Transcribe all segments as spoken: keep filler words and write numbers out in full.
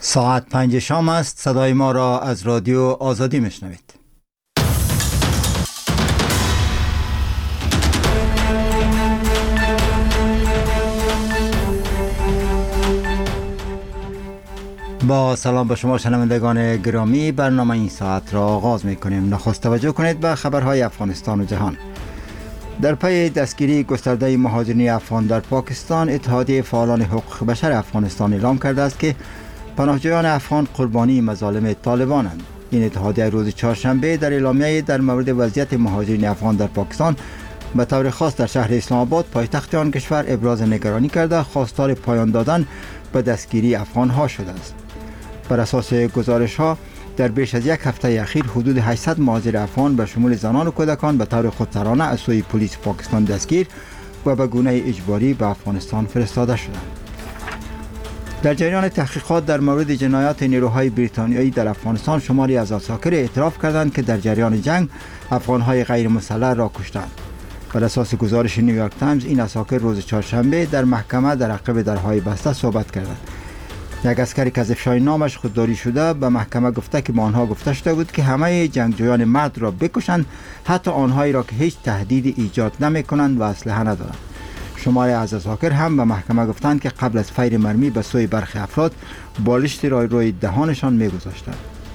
ساعت پنج شام است. صدای ما را از رادیو آزادی میشنوید. با سلام به شما شنوندگان گرامی، برنامه این ساعت را آغاز میکنیم. نخست توجه کنید به خبرهای افغانستان و جهان. در پی دستگیری گسترده مهاجرین افغان در پاکستان، اتحادیه فعالان حقوق بشر افغانستان اعلام کرده است که پناهجویان افغان قربانی مظالم طالبانند. این اتحادیه روز چهارشنبه در اعلامیه در مورد وضعیت مهاجرین افغان در پاکستان به طور خاص در شهر اسلام آباد پایتخت آن کشور ابراز نگرانی کرده خواستار پایان دادن به دستگیری افغان‌ها شده است. بر اساس گزارش‌ها در بیش از یک هفته اخیر حدود هشتصد مهاجر افغان به شمول زنان و کودکان به طور خودسرانه از سوی پلیس پاکستان دستگیر و به گونه اجباری به افغانستان فرستاده شدند. در جریان تحقیقات در مورد جنایات نیروهای بریتانیایی در افغانستان، شماری از عساکر اعتراف کردند که در جریان جنگ افغان‌های غیر مسلح را کشتند. بر اساس گزارش نیویورک تایمز، این عساکر روز چهارشنبه در محکمه در عقب درهای بسته صحبت کردند. یک عسکری که از افشای نامش خودداری شده به محکمه گفته که به آنها گفته شده بود که همه جنگجویان مرد را بکشند، حتی آنهایی را که هیچ تهدیدی ایجاد نمی‌کنند و اسلحه ندارند. شماری از عساکر هم به محکمه گفتند که قبل از فیر مرمی به سوی برخی افراد بالشتی را روی دهانشان می‌گذاشتند.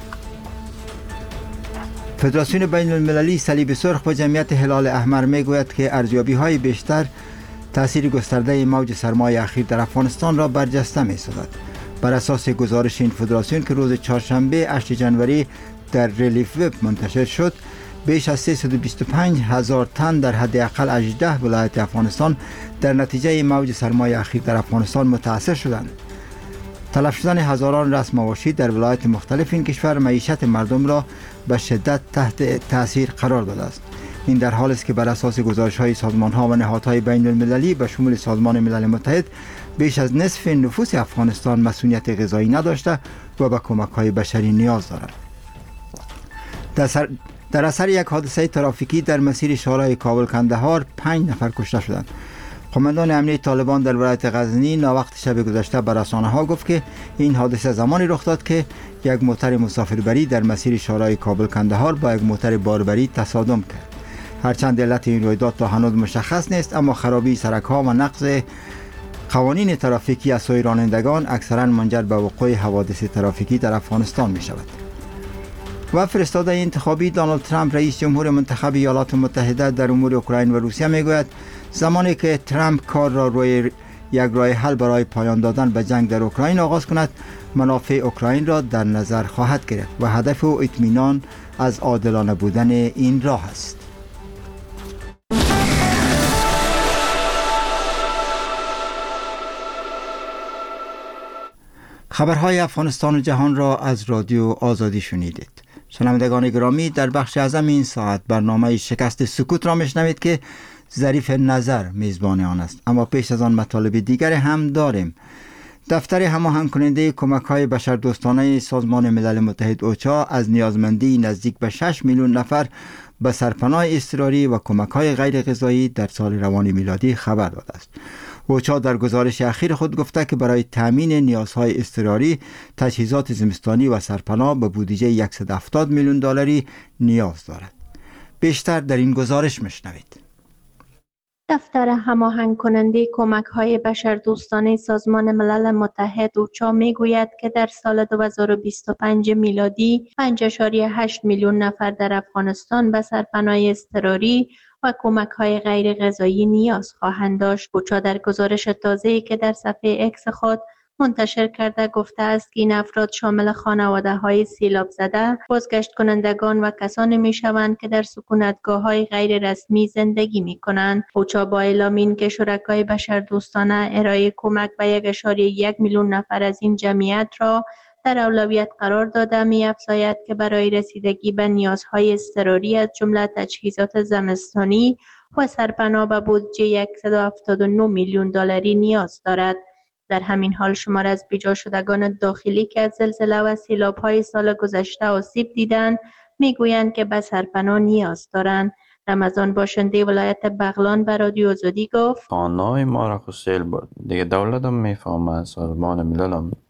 فدراسیون بین المللی صلیب سرخ و جمعیت هلال احمر میگوید که ارزیابی‌های بیشتر تأثیر گسترده موج سرمای اخیر در افغانستان را برجسته می‌سازد. بر اساس گزارش این فدراسیون که روز چهارشنبه هشتم ژانویه در ریلیف وب منتشر شد، بیش از سیصد و بیست و پنج هزار تن در حداقل هجده ولایت افغانستان در نتیجه موج سرمای اخیر در افغانستان متاثر شدند. تلف شدن هزاران رأس مواشی در ولایت مختلف این کشور معیشت مردم را به شدت تحت تاثیر قرار داده است. این در حالی است که بر اساس گزارش‌های سازمان‌ها و نهادهای بین المللی به شمول سازمان ملل متحد، بیش از نصف نفوس افغانستان مسئولیت غذایی نداشته و به کمک‌های بشری نیاز دارد. در, سر... در اثر یک حادثه ترافیکی در مسیر شورای کابل کندهار پنج نفر کشته شدند. قماندان امنیت طالبان در ولایت غزنی ناوقت شب گذشته به رسانه‌ها گفت که این حادثه زمانی رخ داد که یک موتر مسافربری در مسیر شورای کابل کندهار با یک موتر باربری تصادم کرد. هرچند علت این رویداد تا هنوز مشخص نیست، اما خرابی سرک‌ها و نقض قوانین ترافیکی از سوی رانندگان اکثرا منجر به وقوع حوادث ترافیکی در افغانستان می شود. و فرستاده انتخابی دونالد ترامپ رئیس جمهور منتخب ایالات متحده در امور اوکراین و روسیه می گوید زمانی که ترامپ کار را روی یک راه حل برای پایان دادن به جنگ در اوکراین آغاز کند، منافع اوکراین را در نظر خواهد گرفت و هدف او اطمینان از عادلانه بودن این راه است. خبرهای افغانستان و جهان را از رادیو آزادی شنیدید. شنوندگان گرامی، در بخش اعظم این ساعت برنامه شکست سکوت را میشنوید که ظریف نظر میزبان آن است. اما پیش از آن مطالب دیگر هم داریم. دفتر هماهنگ کننده کمک‌های بشردوستانه سازمان ملل متحد اوچا از نیازمندی نزدیک به شش میلیون نفر به سرپناه اضطراری و کمک‌های غیر غذایی در سال روان میلادی خبر داده است. اوچا در گزارش اخیر خود گفته که برای تامین نیازهای اضطراری، تجهیزات زمستانی و سرپناه به بودجه صد و هفتاد میلیون دلاری نیاز دارد. بیشتر در این گزارش میشنوید. دفتر هماهنگ کننده کمک‌های بشردوستانه سازمان ملل متحد اوچا میگوید که در سال دو هزار و بیست و پنج میلادی پنج ممیز هشت میلیون نفر در افغانستان به سرپناه اضطراری و کمک‌های غیر غذایی نیاز خواهند داشت. اوچا در گزارش تازه‌ای که در صفحه اکس خود منتشر کرده گفته است که این افراد شامل خانواده‌های سیلاب زده، بازگشت کنندگان و کسانی می‌شوند که در سکونتگاه‌های غیر رسمی زندگی می‌کنند. اوچا با اعلام این که شرکای بشردوستانه ارائه کمک به یک ممیز یک میلیون نفر از این جمعیت را در اولویت قرار داده، می‌افزاید که برای رسیدگی به نیازهای اضطراری از جمله تجهیزات زمستانی و سرپناه به بودجه صد و هفتاد و نه میلیون دلاری نیاز دارد. در همین حال شمار از بیجا شدگان داخلی که از زلزله و سیلاب‌های سال گذشته آسیب دیدند میگویند که به سرپناه نیاز دارند. رمضان باشنده ولایت بغلان به رادیو آزادی گفت خانه‌های ما را خود سیل برد. دیگه دولت هم میفهمه، سازمان ملل هم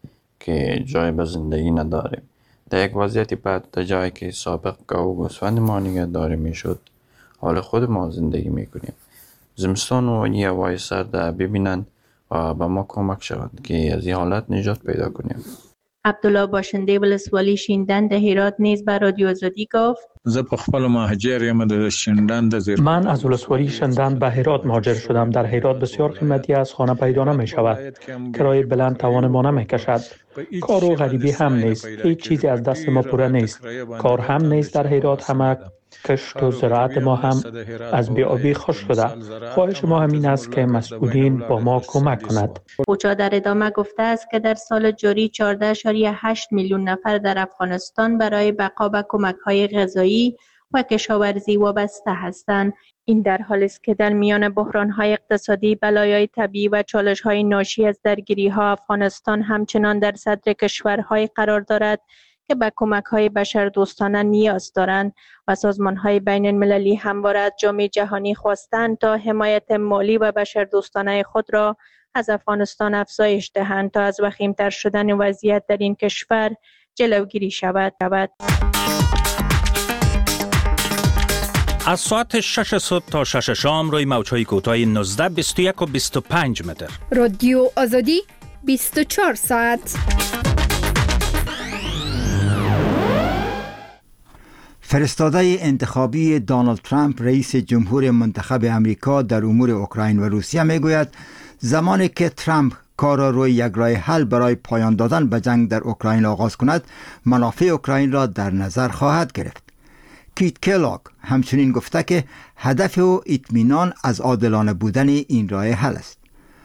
که جای به زندگی نداریم. در یک وضعیت بعد در جایی که سابق گاو و گوسفند ما نگهداری میشد، حال خود ما زندگی میکنیم. زمستان و این هوای سرد ببینند و به ما کمک شود که از این حالت نجات پیدا کنیم. عبدالله باشنده ولسوالی شیندن در هرات نیز به رادیو آزادی گفت: زه په خپل مهاجر یم د شیندن د زیر. من از ولسوالی شیندن به هرات مهاجر شدم. در هرات بسیار قیمتی از خانه پیدا نمی شود. کرایه بلند توان ما نمی کشد. کار و غریبی هم نیست. هیچ چیزی از دست ما پوره نیست. کار هم نیست در هرات. همه کشت و زراعت ما هم از بی‌آبی خشک شده. خواهش ما همین است که مسئولین با ما کمک کند. اوچا در ادامه گفته است که در سال جاری چهارده ممیز هشت میلیون نفر در افغانستان برای بقا به کمک‌های غذایی و کشاورزی وابسته هستند. این در حالی است که در میان بحران‌های اقتصادی، بلایای طبیعی و چالش‌های ناشی از درگیری‌ها، افغانستان همچنان در صدر کشورهای قرار دارد که به کمک‌های بشردوستانه نیاز دارند و سازمان‌های بین‌المللی همواره از جامعه جهانی خواستند تا حمایت مالی و بشردوستانه خود را از افغانستان افزایش دهند تا از وخیم‌تر شدن وضعیت در این کشور جلوگیری شود. از ساعت شش صبح تا شش شام روی موج‌های کوتاه نوزده، بیست و یک و بیست و پنج متر. رادیو آزادی بیست و چهار ساعت. فرستاده انتخابی دونالد ترامپ رئیس جمهور منتخب امریکا در امور اوکراین و روسیه میگوید زمانی که ترامپ کار را روی یک راه حل برای پایان دادن به جنگ در اوکراین آغاز کند، منافع اوکراین را در نظر خواهد گرفت. کیت کلاگ همچنین گفته که هدف او اطمینان از عادلانه بودن این راه حل است.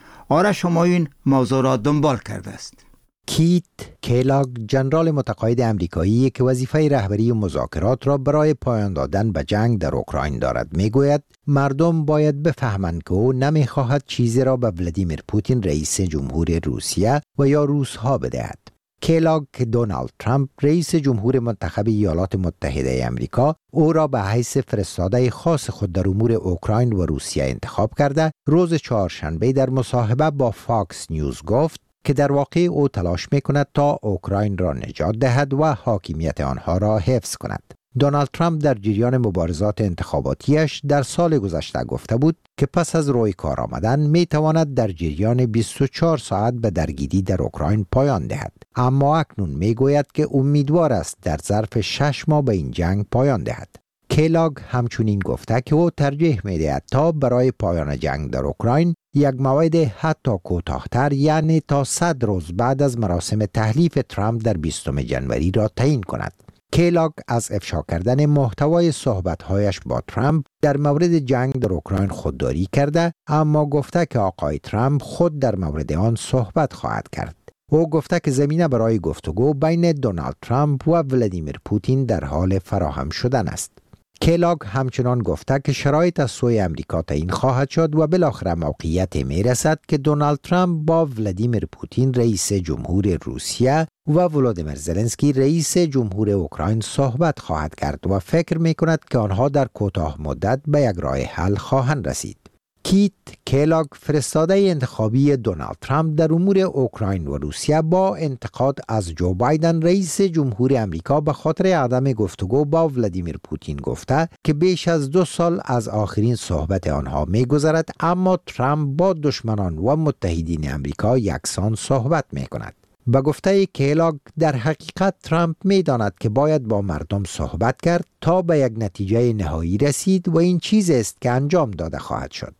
آرش همایون موضوع را دنبال کرده است. کیت کلاگ جنرال متقاعد امریکایی که وظیفه رهبری مذاکرات را برای پایان دادن به جنگ در اوکراین دارد میگوید مردم باید بفهمند که او نمیخواهد چیزی را به ولادیمیر پوتین رئیس جمهور روسیه و یا روس‌ها بدهد. کلاگ که دونالد ترامپ رئیس جمهور منتخب ایالات متحده امریکا او را به حیث فرستاده خاص خود در امور اوکراین و روسیه انتخاب کرده، روز چهارشنبه در مصاحبه با فاکس نیوز گفت که در واقع او تلاش میکند تا اوکراین را نجات دهد و حاکمیت آنها را حفظ کند. دونالد ترامپ در جریان مبارزات انتخاباتیش در سال گذشته گفته بود که پس از روی کار آمدن می تواند در جریان بیست و چهار ساعت به درگیری در اوکراین پایان دهد، اما اکنون می گوید که امیدوار است در ظرف شش ماه به این جنگ پایان دهد. کلاگ همچنین گفته که او ترجیح می دهد تا برای پایان جنگ در اوکراین یک موعد حتی کوتاه‌تر، یعنی تا صد روز بعد از مراسم تحلیف ترامپ در بیستم ژانویه را تعیین کند. کلاگ از افشا کردن محتوای صحبت‌هایش با ترامپ در مورد جنگ در اوکراین خودداری کرده، اما گفته که آقای ترامپ خود در مورد آن صحبت خواهد کرد. او گفته که زمینه برای گفتگو بین دونالد ترامپ و ولادیمیر پوتین در حال فراهم شدن است. کلاگ همچنان گفته که شرایط از سوی امریکا تعیین خواهد شد و بالاخره موقعیت می رسد که دونالد ترامپ با ولادیمیر پوتین رئیس جمهور روسیه و ولودیمیر زلنسکی رئیس جمهور اوکراین صحبت خواهد کرد و فکر می کند که آنها در کوتاه مدت به یک راه حل خواهند رسید. کیت کلاگ فرستاده انتخابی دونالد ترامپ در امور اوکراین و روسیه با انتقاد از جو بایدن رئیس جمهور امریکا به خاطر عدم گفتگو با ولادیمیر پوتین گفته که بیش از دو سال از آخرین صحبت آنها می گذرد، اما ترامپ با دشمنان و متحدین امریکا یکسان صحبت می کند. به گفته کلاگ در حقیقت ترامپ می داند که باید با مردم صحبت کرد تا به یک نتیجه نهایی رسید و این چیز است که انجام داده خواهد شد.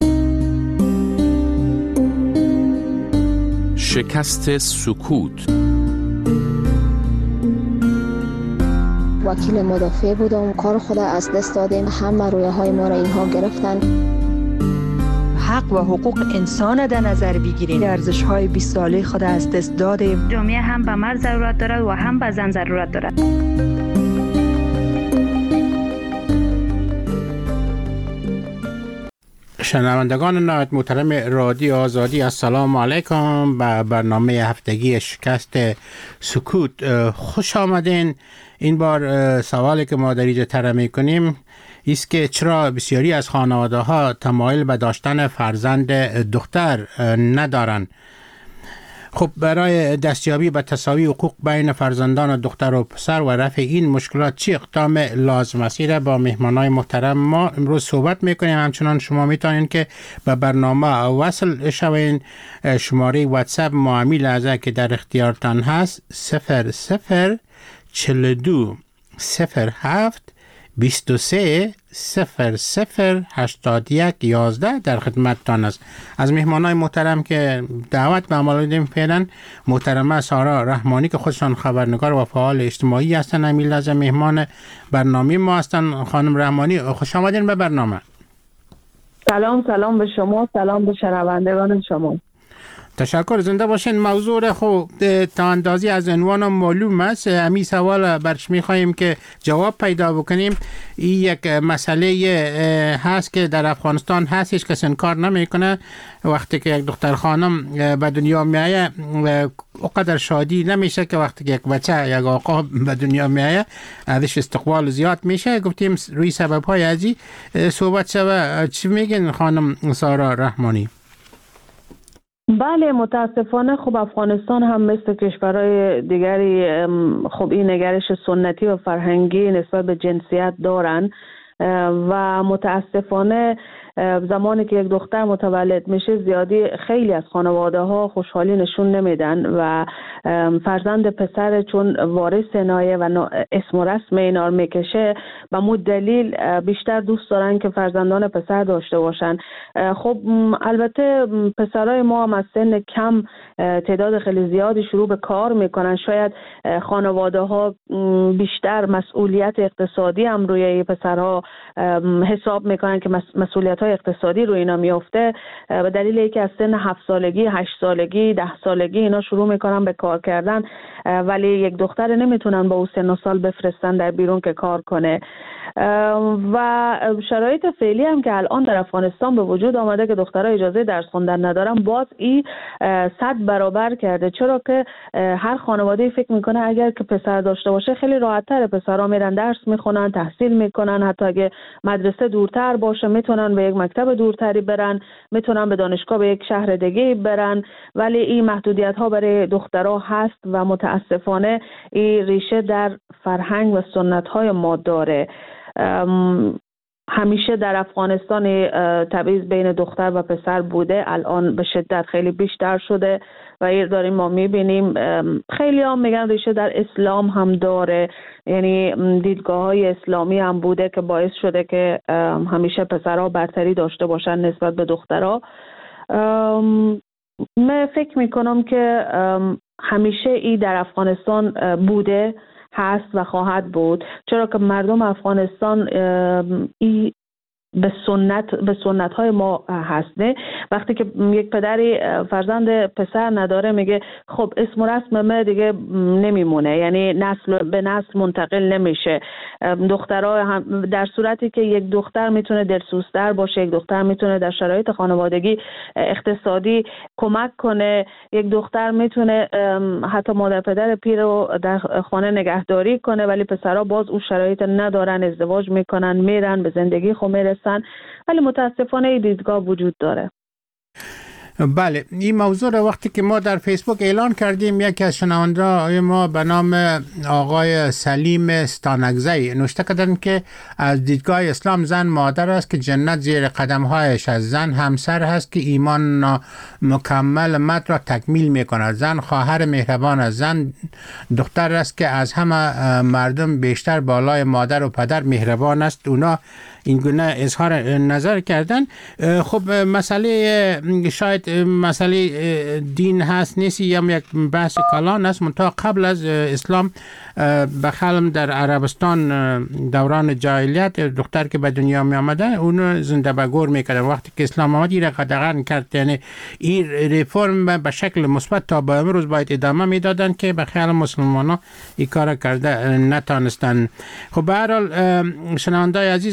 شکست سکوت. وکیل مدافع بودم، کار خود از دست دادیم، همه رویه های ما را اینها گرفتن. حق و حقوق انسان در نظر بگیریم. ارزش های بیست ساله خود از دست دادیم. جامعه هم به مرد ضرورت دارد و هم به زن ضرورت دارد. شنوندگان نهایت محترم رادیو آزادی، السلام علیکم به برنامه هفتگی شکست سکوت. خوش آمدین. این بار سوالی که ما در اینجا طرح می‌کنیم است که چرا بسیاری از خانواده‌ها تمایل به داشتن فرزند دختر ندارند. خب برای دستیابی به تساوی حقوق بین فرزندان دختر و پسر و رفع این مشکلات چی اقدام لازم است؟ را با مهمانای محترم ما امروز صحبت میکنیم. همچنان شما میتونید که به برنامه وصل شوین. شماره واتساپ معامل لحظه که در اختیارتان هست صفر صفر چل دو صفر هفت بیست و سه صفر صفر هشتاد یک یازده در خدمتتان است. از مهمانای محترم که دعوت به عمل دادیم فعلا محترمه سارا رحمانی که خودشان خبرنگار و فعال اجتماعی هستند، همین لحظه مهمان برنامه ما هستند. خانم رحمانی خوش آمدین به برنامه. سلام سلام به شما، سلام به شنوندگان شما. تشکر، زنده باشین. موضوع خوب تا اندازی از عنوان معلوم است. همین سوال برش میخواییم که جواب پیدا بکنیم. این یک مسئله هست که در افغانستان هست، هیچ کس انکار نمیکنه. وقتی که یک دختر خانم به دنیا میایه اونقدر شادی نمیشه که وقتی که یک بچه یک آقا به دنیا میایه ازش استقبال زیاد میشه. گفتیم روی سبب های ازی صحبت شده. چی میگن خانم سارا رحمانی؟ بله، متاسفانه خب افغانستان هم مثل کشورهای دیگری خب این نگرش سنتی و فرهنگی نسبت به جنسیت دارن و متاسفانه زمانی که یک دختر متولد میشه زیادی خیلی از خانواده ها خوشحالی نشون نمیدن و فرزند پسر چون وارث نایه و اسم و رسم اینا رو میکشه به مود دلیل بیشتر دوست دارن که فرزندان پسر داشته باشن. خب البته پسرای ما هم از سن کم تعداد خیلی زیادی شروع به کار میکنن. شاید خانواده ها بیشتر مسئولیت اقتصادی هم روی پسرها حساب میکنن که مسئولیت های اقتصادی روی اینا میفته به دلیل اینکه از سن هفت سالگی، هشت سالگی، ده سالگی اینا شروع میکنن به کار کردن، ولی یک دختر نمیتونن با او سن و سال بفرستن در بیرون که کار کنه. و شرایط فعلی هم که الان در افغانستان به وجود آمده که دخترها اجازه درس خوندن ندارن، باز این صد برابر کرده. چرا که هر خانواده فکر میکنه اگر که پسر داشته باشه خیلی راحت‌تره، پسرها میرن درس میخونن، تحصیل میکنن، حتی اگه مدرسه دورتر باشه میتونن به یک مکتب دورتری برن، میتونن به دانشگاه به یک شهر دیگه برن. ولی این محدودیت ها برای دخترها هست و متاسفانه این ریشه در فرهنگ و سنت های ما داره. همیشه در افغانستان تبعیض بین دختر و پسر بوده، الان به شدت خیلی بیشتر شده و این داریم ما میبینیم. خیلی هم میگن ریشه در اسلام هم داره، یعنی دیدگاه های اسلامی هم بوده که باعث شده که همیشه پسرها برتری داشته باشن نسبت به دخترها. من فکر میکنم که همیشه این در افغانستان بوده، هست و خواهد بود، چرا که مردم افغانستان ای به سنت به سنت های ما هست. نه وقتی که یک پدری فرزند پسر نداره میگه خب اسم و رسم من دیگه نمیمونه، یعنی نسل به نسل منتقل نمیشه. دخترها هم در صورتی که یک دختر میتونه دلسوزتر باشه، یک دختر میتونه در شرایط خانوادگی اقتصادی کمک کنه، یک دختر میتونه حتی مادر پدر پیر رو در خانه نگهداری کنه، ولی پسرها باز اون شرایط ندارن، ازدواج میکنن، میرن به زندگی خود میرسن. ولی متاسفانه این دیدگاه وجود داره. بله، این موضوع رو وقتی که ما در فیسبوک اعلان کردیم، یکی از شنونده‌های ما به نام آقای سلیم استانگزی نوشته کردن که از دیدگاه اسلام زن مادر است که جنت زیر قدم‌هایش است، زن همسر هست که ایمان مکمل مد را تکمیل می‌کند، زن خواهر مهربان است، زن دختر است که از همه مردم بیشتر بالای مادر و پدر مهربان است. اونا این گونه اظهار نظر کردن. خب مسئله شاید مسئله دین هست نیست یا یک بحث کلان است، منتها قبل از اسلام بخلم در عربستان دوران جاهلیت دختر که به دنیا می آمده اون زنده به گور میکردن. وقتی که اسلام آمد این را قدغن کرد، یعنی این ریفرم به شکل مثبت تا به امروز باید ادامه میدادن که به خیال مسلمان ها این کار کرده نتانستن. خب به هر حال شنوندای عزیز، اگر شما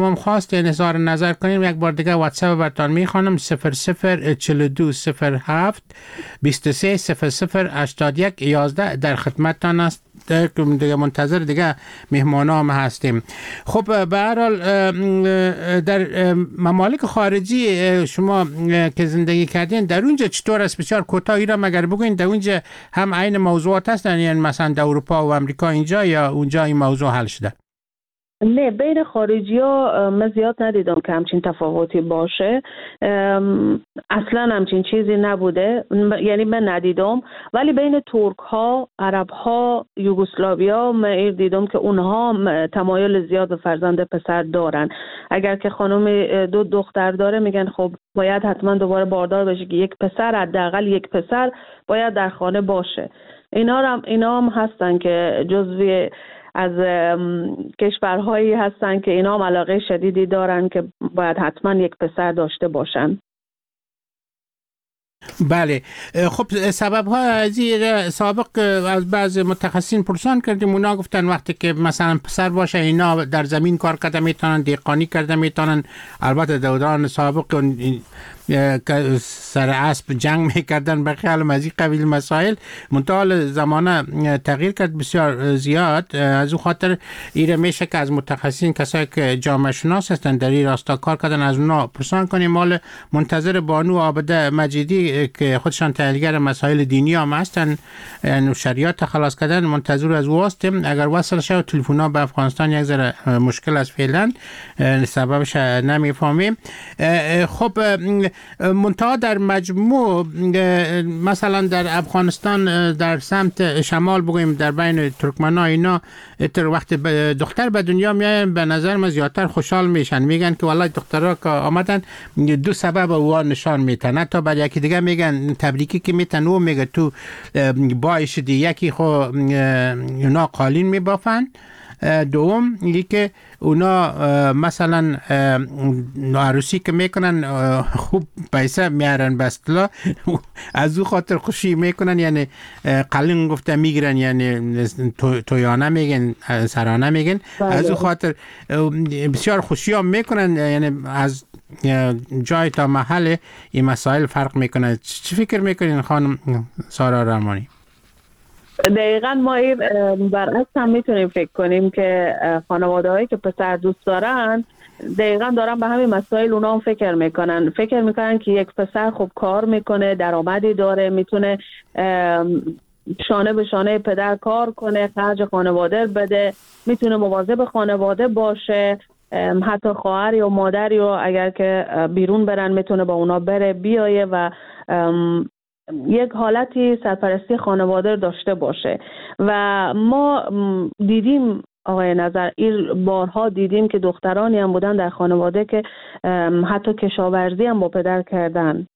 شما خواستین اظهار نظر کنیم یک بار دیگه واتساپ براتون میخوانم صفر صفر چهل و دو صفر هفت بیست و سه صفر صفر هشتاد و یک یازده در خدمتتان است. دیگه منتظر دیگه مهمان هم هستیم. خب به هر حال در ممالک خارجی شما که زندگی کردین در اونجا چطور است؟ بسیار کوتاهی را مگر بگوین در اونجا هم عین موضوعات هستن، یعنی مثلا در اروپا و امریکا اینجا، یا اونجا این موضوع حل شده؟ نه، بین خارجی ها من زیاد ندیدم که همچین تفاوتی باشه. اصلا همچین چیزی نبوده، یعنی من ندیدم. ولی بین ترک ها، عرب ها، یوگسلاویا من دیدم که اونها تمایل زیاد به فرزند پسر دارن. اگر که خانم دو دختر داره میگن خب باید حتما دوباره باردار بشه که یک پسر، حداقل یک پسر باید در خانه باشه. اینا هم اینا هم هستن که جزوی از کشورهایی هستن که اینا هم علاقه شدیدی دارن که باید حتما یک پسر داشته باشن. بله. خب سبب ها از این سابق از بعض متخصصین پرسان کردیم، اونا گفتن وقتی که مثلا پسر باشه اینا در زمین کار کرده میتونن، دیقانی کرده میتونن. البته دوران سابق سر اسب جنگ میکردن به خیال از این قبیل مسائل، منتها زمانه تغییر کرد بسیار زیاد. از اون خاطر ایره میشه که از متخصصین، کسایی که جامعه شناس هستن در این راستا کار کردن، از اونا پرسان کنیم. مال منتظر بانو عابده مجیدی که خودشان تحلیلگر مسائل دینی هم هستن، یعنی شریعت خلاص کردن، منتظر از او هستیم. اگر وصل شه تلفن‌ها به افغانستان یک ذره مشکل است فعلا، سببش نمیفهمیم. خب منتها در مجموع مثلا در افغانستان در سمت شمال بگویم در بین ترکمن‌ها اینا تر وقت دختر به دنیا میاین به نظر من زیادتر خوشحال میشن، میگن که والله دخترها که آمدن دو سبب او نشان میتن. تا بعد یکی دیگه میگن تبریکی که میتن، او میگه تو باعث دی یکی خو اونا قالین میبافن. دوم یکی که اونا مثلا عروسی که میکنن خوب پیسه میارن بستلا، از او خاطر خوشی میکنن، یعنی قلین گفته میگیرن، یعنی تویانه میگن، سرانه میگن. از او خاطر بسیار خوشی هم میکنن، یعنی از جای تا محل این مسائل فرق میکنه. چی فکر میکنین خانم سارا رحمانی؟ دقیقا ما این برعکس هم میتونیم فکر کنیم که خانواده هایی که پسر دوست دارن دقیقا دارن به همین مسائل اونا هم فکر میکنن. فکر میکنن که یک پسر خب کار میکنه، درآمدی داره، میتونه شانه به شانه پدر کار کنه، خرج خانواده بده، میتونه مواظب خانواده باشه. حتی خواهر یا مادر یا اگر که بیرون برن میتونه با اونا بره بیایه و یک حالتی سرپرستی خانواده داشته باشه. و ما دیدیم آقای نظر این بارها دیدیم که دخترانی هم بودن در خانواده که حتی کشاورزی هم با پدر کردن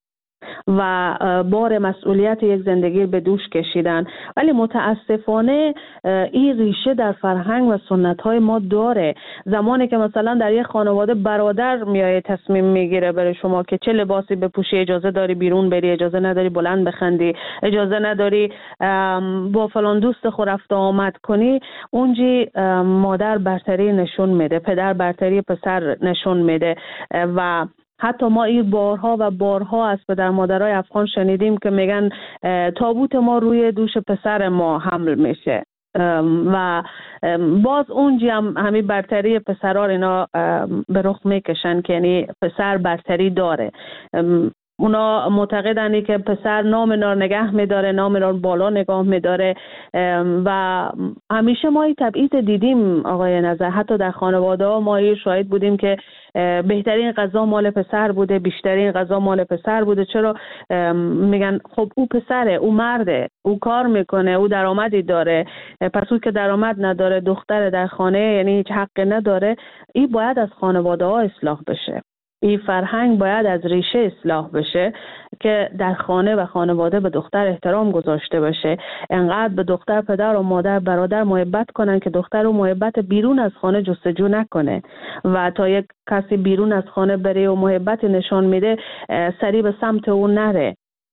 و بار مسئولیت یک زندگی به دوش کشیدن. ولی متاسفانه این ریشه در فرهنگ و سنت‌های ما داره. زمانی که مثلا در یک خانواده برادر میایه تصمیم میگیره برای شما که چه لباسی بپوشی، اجازه داری بیرون بری، اجازه نداری بلند بخندی، اجازه نداری با فلان دوست خود رفت آمد کنی، اونجی مادر برتری نشون میده، پدر برتری پسر نشون میده. و حتی ما این بارها و بارها از پدر مادرای افغان شنیدیم که میگن تابوت ما روی دوش پسر ما حمل میشه و باز اونجی هم همین برتری پسرها اینا به رخ میکشن که یعنی پسر برتری داره. اونا معتقدن که پسر نام اینا رو نگه میداره، نام اینا رو بالا نگاه میداره و همیشه ما این تبعیض دیدیم آقای نظر. حتی در خانواده ها ما شاهد بودیم که بهترین غذا مال پسر بوده، بیشترین غذا مال پسر بوده. چرا؟ میگن خب او پسره، او مرده، او کار میکنه، او درآمدی داره، پس او که درآمد نداره، دختر در خانه یعنی هیچ حقی نداره. این باید از خانواده ها اصلاح بشه. این فرهنگ باید از ریشه اصلاح بشه که در خانه و خانواده به دختر احترام گذاشته بشه. انقدر به دختر پدر و مادر برادر محبت کنن که دختر و محبت بیرون از خانه جستجو نکنه و تا یک کسی بیرون از خانه بره و محبت نشان میده سری به سمت اون نره.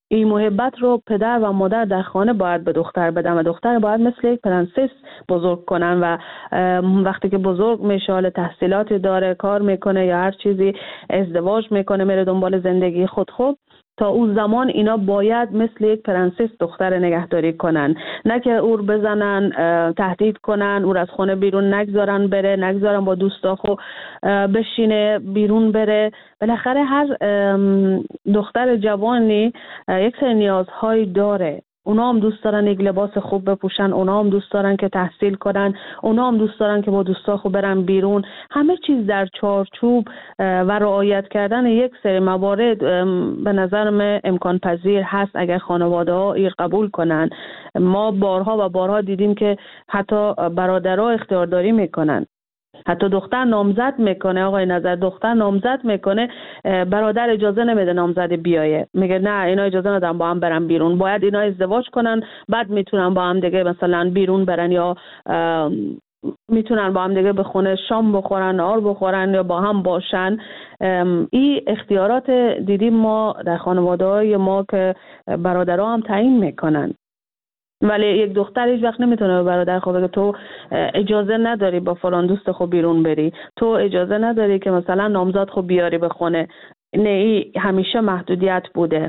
این محبت رو پدر و مادر در خانه باید به دختر بدن و دختر باید مثل یک پرنسس بزرگ کنن و وقتی که بزرگ میشه، حال تحصیلاتی داره، کار میکنه یا هر چیزی، ازدواج میکنه، میره دنبال زندگی خود، خود تا اون زمان اینا باید مثل یک پرنسس دختر نگهداری کنن، نه که او رو بزنن، تهدید کنن، او رو از خونه بیرون نگذارن بره، نگذارن با دوستا خو بشینه، بیرون بره. بالاخره هر دختر جوانی یک سری نیازهایی داره. اونا هم دوست دارن یک لباس خوب بپوشن، اونا هم دوست دارن که تحصیل کنن، اونا هم دوست دارن که با دوستا خوب برن بیرون. همه چیز در چارچوب و رعایت کردن یک سری موارد به نظر من امکان پذیر هست اگر خانواده ها این قبول کنن. ما بارها و بارها دیدیم که حتی برادرها اختیارداری میکنن، حتی دختر نامزد میکنه، آقای نظر دختر نامزد میکنه، برادر اجازه نمیده نامزد بیایه، میگه نه اینا اجازه ندارن با هم برن بیرون، باید اینا ازدواج کنن بعد میتونن با هم دیگه مثلا بیرون برن یا میتونن با هم دیگه به خونه شام بخورن، نهار بخورن یا با هم باشن. این اختیارات دیدیم ما در خانواده‌های ما که برادرها هم تعیین میکنن. ولی یک دختر هیچ وقت نمیتونه به برادر خود بگه تو اجازه نداری با فلان دوست خود بیرون بری، تو اجازه نداری که مثلا نامزد خود بیاری به خونه. نه، این همیشه محدودیت بوده.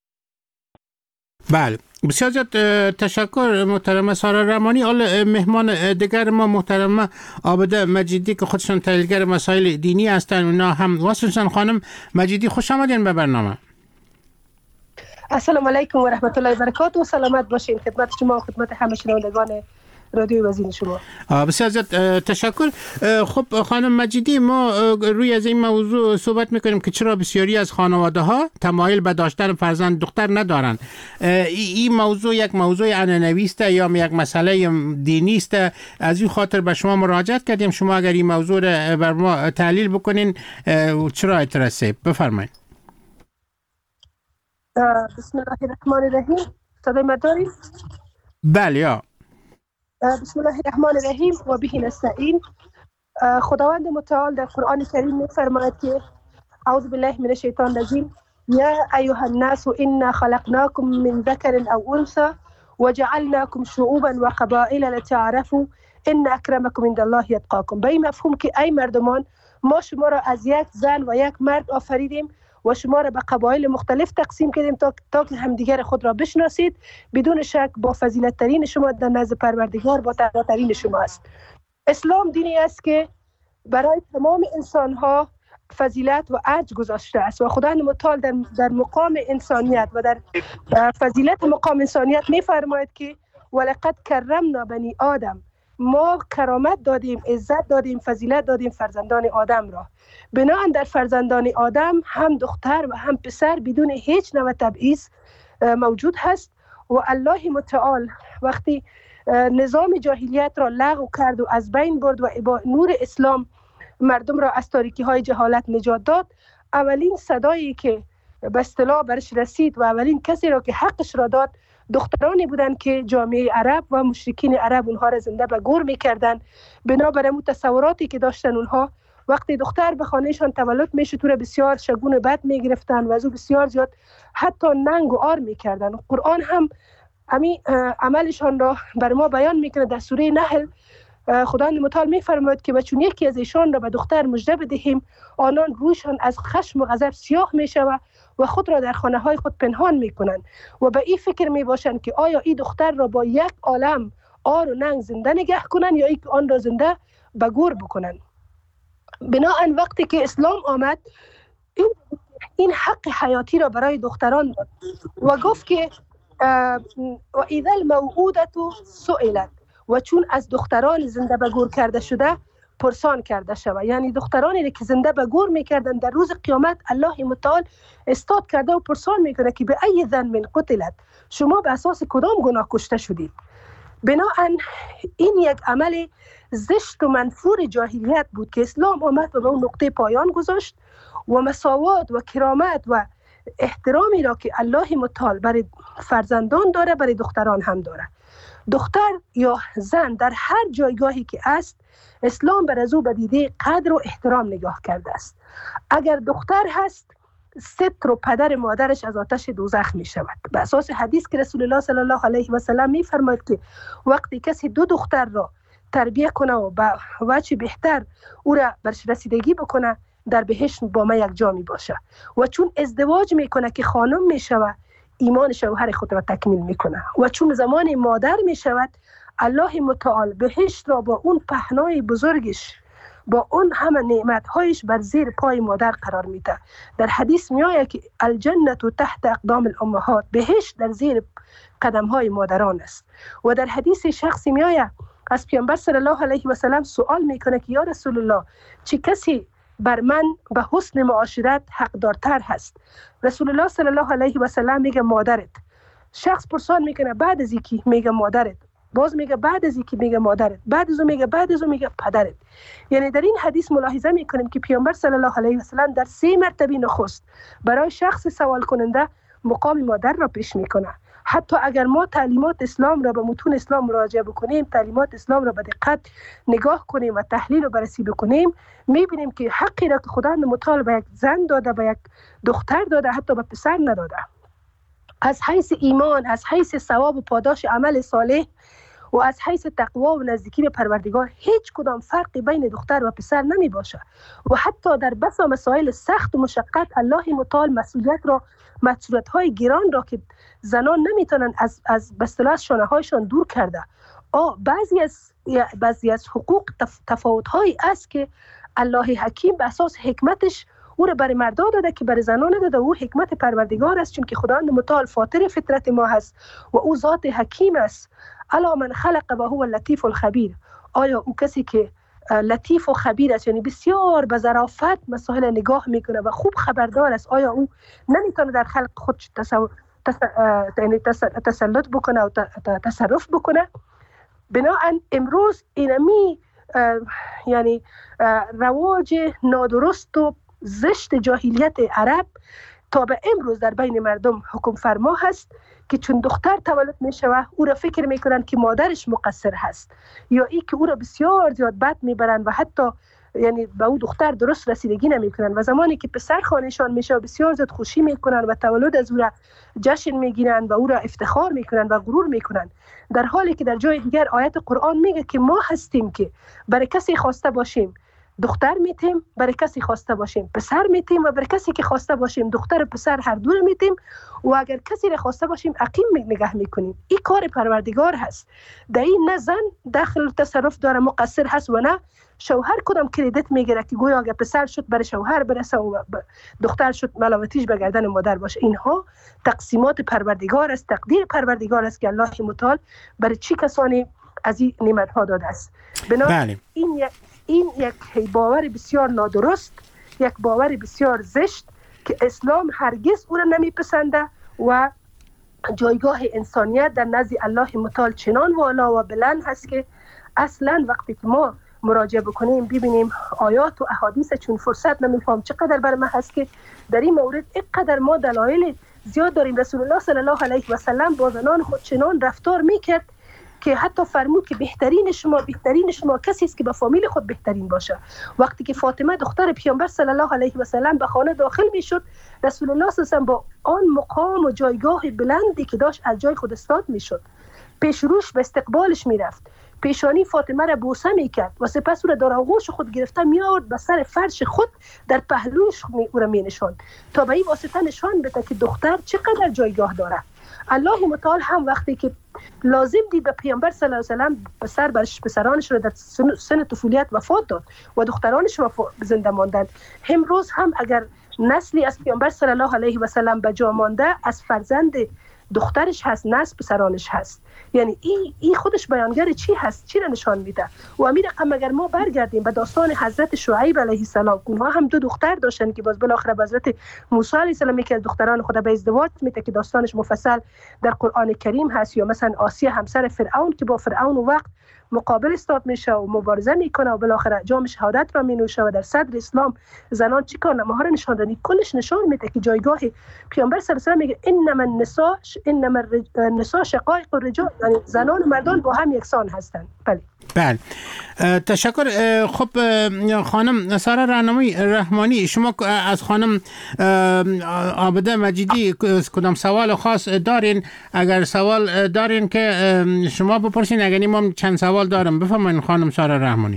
بله، بسیار زیاد تشکر محترمه سارا رحمانی. حالا مهمان دیگر ما محترمه عابده مجیدی که خودشون تحلیلگر مسائل دینی هستن، اونا هم واسطن. خانم مجیدی خوش آمدین به برنامه. السلام علیکم و رحمت الله و برکاته و سلامت باشین. خدمت شما و خدمت همه شنوندگان رادیو وزین شما. بسیار زیاد تشکر. خب خانم مجیدی، ما روی از این موضوع صحبت میکنیم که چرا بسیاری از خانواده ها تمایل به داشتن فرزند دختر ندارن. این موضوع یک موضوع عنعنوی است یا یک مسئله دینی است؟ از این خاطر به شما مراجعت کردیم. شما اگر این موضوع را بر ما تحلیل بکنین چرا اترسه؟ بفرمایید. بسم الله الرحمن الرحیم. صدای من دارید؟ بله. یا بسم الله الرحمن الرحیم و به نستعین. خداوند متعال در قرآن کریم می‌فرماید که اعوذ بالله من الشیطان الرجیم یا ایها الناس انا خلقناکم من ذکر او انثى وجعلناکم شعوبا و قبائل لتعارفوا ان اکرمکم عند الله یتقاکم. به این مفهوم که ای مردمان، ما شما را از یک زن و یک مرد آفریدیم و شما را به قبایل مختلف تقسیم کردیم تا تا که همدیگر خود را بشناسید. بدون شک با فضیلت ترین شما در نزد پروردگار با تقوا ترین شما است. اسلام دینی است که برای تمام انسان ها فضیلت و ارج گذاشته است و خداوند متعال در, در مقام انسانیت و در فضیلت مقام انسانیت می فرماید که ولقد کرمنا بنی آدم، ما کرامت دادیم، عزت دادیم، فضیلت دادیم فرزندان آدم را. بناهن در فرزندان آدم هم دختر و هم پسر بدون هیچ نوع تبعیض موجود هست و الله متعال وقتی نظام جاهلیت را لغو کرد و از بین برد و با نور اسلام مردم را از تاریکی های جهالت نجات داد، اولین صدایی که به اصطلاح برش رسید و اولین کسی را که حقش را داد دخترانی بودند که جامعه عرب و مشرکین عرب اونها را زنده به گور میکردن. بنابر اون تصوراتی که داشتن اونها، وقتی دختر به خانهشان تولد میشه تو را بسیار شگون بد میگرفتن و از او بسیار زیاد حتی ننگ و آر میکردن. قرآن هم همین عملشان را بر ما بیان میکنه. در سوره نحل خداوند متعال میفرماید که چون یکی از ایشان را به دختر مژده بدهیم آنان رویشان از خشم و غضب سیاه میشود و خود را در خانه های خود پنهان میکنند و به این فکر میباشند که آیا این دختر را با یک عالم آر و ننگ زنده نگه کنند یا ای که آن را زنده به گور بکنند. بناهن وقتی که اسلام آمد این, این حق حیاتی را برای دختران داد و گفت که و اذا الموعودة سئلت، و چون از دختران زنده به گور کرده شده پرسان کرده شود، یعنی دخترانی که زنده به گور میکردن در روز قیامت الله متعال استاد کرده و پرسان میکنه که به ای ذنب قتلت، شما به اساس کدام گناه کشته شدید. بناهن این یک عمل زشت و منفور جاهلیت بود که اسلام آمد و به اون نقطه پایان گذاشت و مساوات و کرامت و احترامی را که الله متعال برای فرزندان داره برای دختران هم داره. دختر یا زن در هر جایگاهی که است اسلام بر از او به دیده قدر و احترام نگاه کرده است. اگر دختر هست ستر و پدر مادرش از آتش دوزخ می شود. به اساس حدیث که رسول الله صلی الله علیه و سلم می فرماید که وقتی کسی دو دختر را تربیت کنه و با وجه بهتر او را برش رسیدگی بکنه، در بهشت با ما یک جا می باشه. و چون ازدواج می کنه که خانم می شود، ایمان شوهر خود را تکمیل می کنه. و چون زمان مادر می شود، الله متعال بهشت را با اون پهنای بزرگش، با اون همه نعمتهایش بر زیر پای مادر قرار میده. در حدیث میآید که الجنة تحت اقدام الامهات، بهشت در زیر قدم های مادران است. و در حدیث شخصی میآید از پیامبر صلی الله علیه و سلم سوال میکنه که یا رسول الله، چه کسی بر من به حسن معاشرت حقدارتر هست؟ رسول الله صلی الله علیه و سلم میگه مادرت. شخص پرسان میکنه بعد از اینکه؟ میگه مادرت. باز میگه بعد از اینکه؟ میگه مادرت. بعد از اون میگه بعد از اون میگه پدرت. یعنی در این حدیث ملاحظه میکنیم که پیامبر صلی الله علیه و سلم در سه مرتبه نخست برای شخص سوال کننده مقام مادر را پیش میکنه. حتی اگر ما تعلیمات اسلام را به متون اسلام مراجعه بکنیم، تعلیمات اسلام را به دقت نگاه کنیم و تحلیل و بررسی بکنیم، میبینیم که حقی را که خداوند متعال به یک زن داده، به یک دختر داده، حتی به پسر نداده. از حیث ایمان، از حیث ثواب و پاداش عمل صالح و از حیث تقوا و نزدیکی به پروردگار هیچ کدام فرقی بین دختر و پسر نمی باشه. و حتی در بسا مسائل سخت و مشقت الله متعال مسئولیت را، مسئولیت های گران را که زنان نمیتونن از از به اصطلاح شانه هایشان دور کرده. آه بعضی از بعضی از حقوق تف، تفاوت هایی است که الله حکیم به اساس حکمتش او را برای مردا داده که برای زنان نداده. او حکمت پروردگار است، چون که خداوند متعال فاطر فطرت ما هست و او ذات حکیم است. الا من خلق و هو اللطیف الخبیر. آیا او کسی که لطیف و خبیر است، یعنی بسیار به ظرافت مسائل نگاه میکنه و خوب خبردار است، آیا او نمیتونه در خلق خود تصور تس... یعنی تس... تسلط بکنه و تصرف بکنه؟ بنابراین امروز اینمی یعنی رواج نادرست و زشت جاهلیت عرب تا به امروز در بین مردم حکم فرما هست که چون دختر تولد می شود او را فکر می کنند که مادرش مقصر هست، یا ای که او را بسیار زیاد بد می برند و حتی یعنی به او دختر درست رسیدگی نمی کنند. و زمانی که پسر خانهشان می شود بسیار زیاد خوشی می کنند و تولد از او را جشن می گیرند و او را افتخار می کنند و غرور می کنند، در حالی که در جای دیگر آیت قرآن میگه که ما هستیم که برای کسی خواسته باشیم دختر میتیم، برای کسی خواسته باشیم پسر میتیم، و برای کسی که خواسته باشیم دختر و پسر هر دو میتیم، و اگر کسی را خواسته باشیم عقیم نگه میکنیم. این کار پروردگار هست. در این نه زن داخل تصرف داره مقصر هست و نه شوهر کدام کردیت میگیره که گویا اگر پسر شد برای شوهر برسه و دختر شد ملاوتیش به گردن مادر باشه. اینها تقسیمات پروردگار است، تقدیر پروردگار است که الله متعال برای چی کسانی از این نعمت ها داده است. بنابراین این یک این یک باور بسیار نادرست، یک باور بسیار زشت که اسلام هرگز او را نمیپسنده و جایگاه انسانیت در نزد الله متعال چنان والا و بلند هست که اصلا وقتی که ما مراجعه بکنیم ببینیم آیات و احادیث چون فرصت نمیفهم چقدر بر ما هست که در این مورد اینقدر ما دلایل زیاد داریم. رسول الله صلی الله علیه و سلم با زنان خود چنان رفتار میکرد که حتی فرمود که بهترین شما بهترین شما کسی است که به فامیل خود بهترین باشه. وقتی که فاطمه دختر پیامبر صلی الله علیه و سلم به خانه داخل میشد، رسول الله صلی الله علیه و سلم با آن مقام و جایگاه بلندی که داشت از جای خود استاد میشد، پیش روش به استقبالش میرفت، پیشانی فاطمه را بوسه میکرد و سپس او را در آغوش خود گرفته میآورد به سر فرش خود در پهلوش او را مینشاند تا به این واسطه نشان بده که دختر چقدر جایگاه داره. الله متعال هم وقتی که لازم دید به پیامبر صلی الله علیه و سلم پسر برش پسرانش را در سن, سن طفولیت وفات داد و دخترانش زنده ماندند. امروز هم اگر نسلی از پیامبر صلی الله علیه و سلم به جا مانده از فرزند دخترش هست، نسل پسرانش هست. یعنی این ای خودش بیانگر چی هست، چی را نشان میده. و امیر رقم اگر ما برگردیم به داستان حضرت شعیب علیه السلام، اونها هم دو دختر داشتن که باز بالاخره به حضرت موسی علیه السلام که از دختران خدا به ازدواج میده که داستانش مفصل در قرآن کریم هست، یا مثلا آسیه همسر فرعون که با فرعون وقت مقابل استاد میشه و مبارزه میکنه و بالاخره جام شهادت را مینوشه و در صدر اسلام زنان چی کارنامه ها را نشان دادن. کلش نشان میده که جایگاه پیامبر صلی الله علیه و سلم میگه انما النساء انما النساء شقایق الرجال، یعنی زنان و مردان با هم یکسان هستند. بله بله تشکر. خب خانم سارا رهنمایی رحمانی، شما از خانم عابده مجیدی کدام سوال خاص دارین؟ اگر سوال دارین که شما بپرسین، اگر نیم هم چند سوال دارم. بفرمایید خانم سارا رحمانی.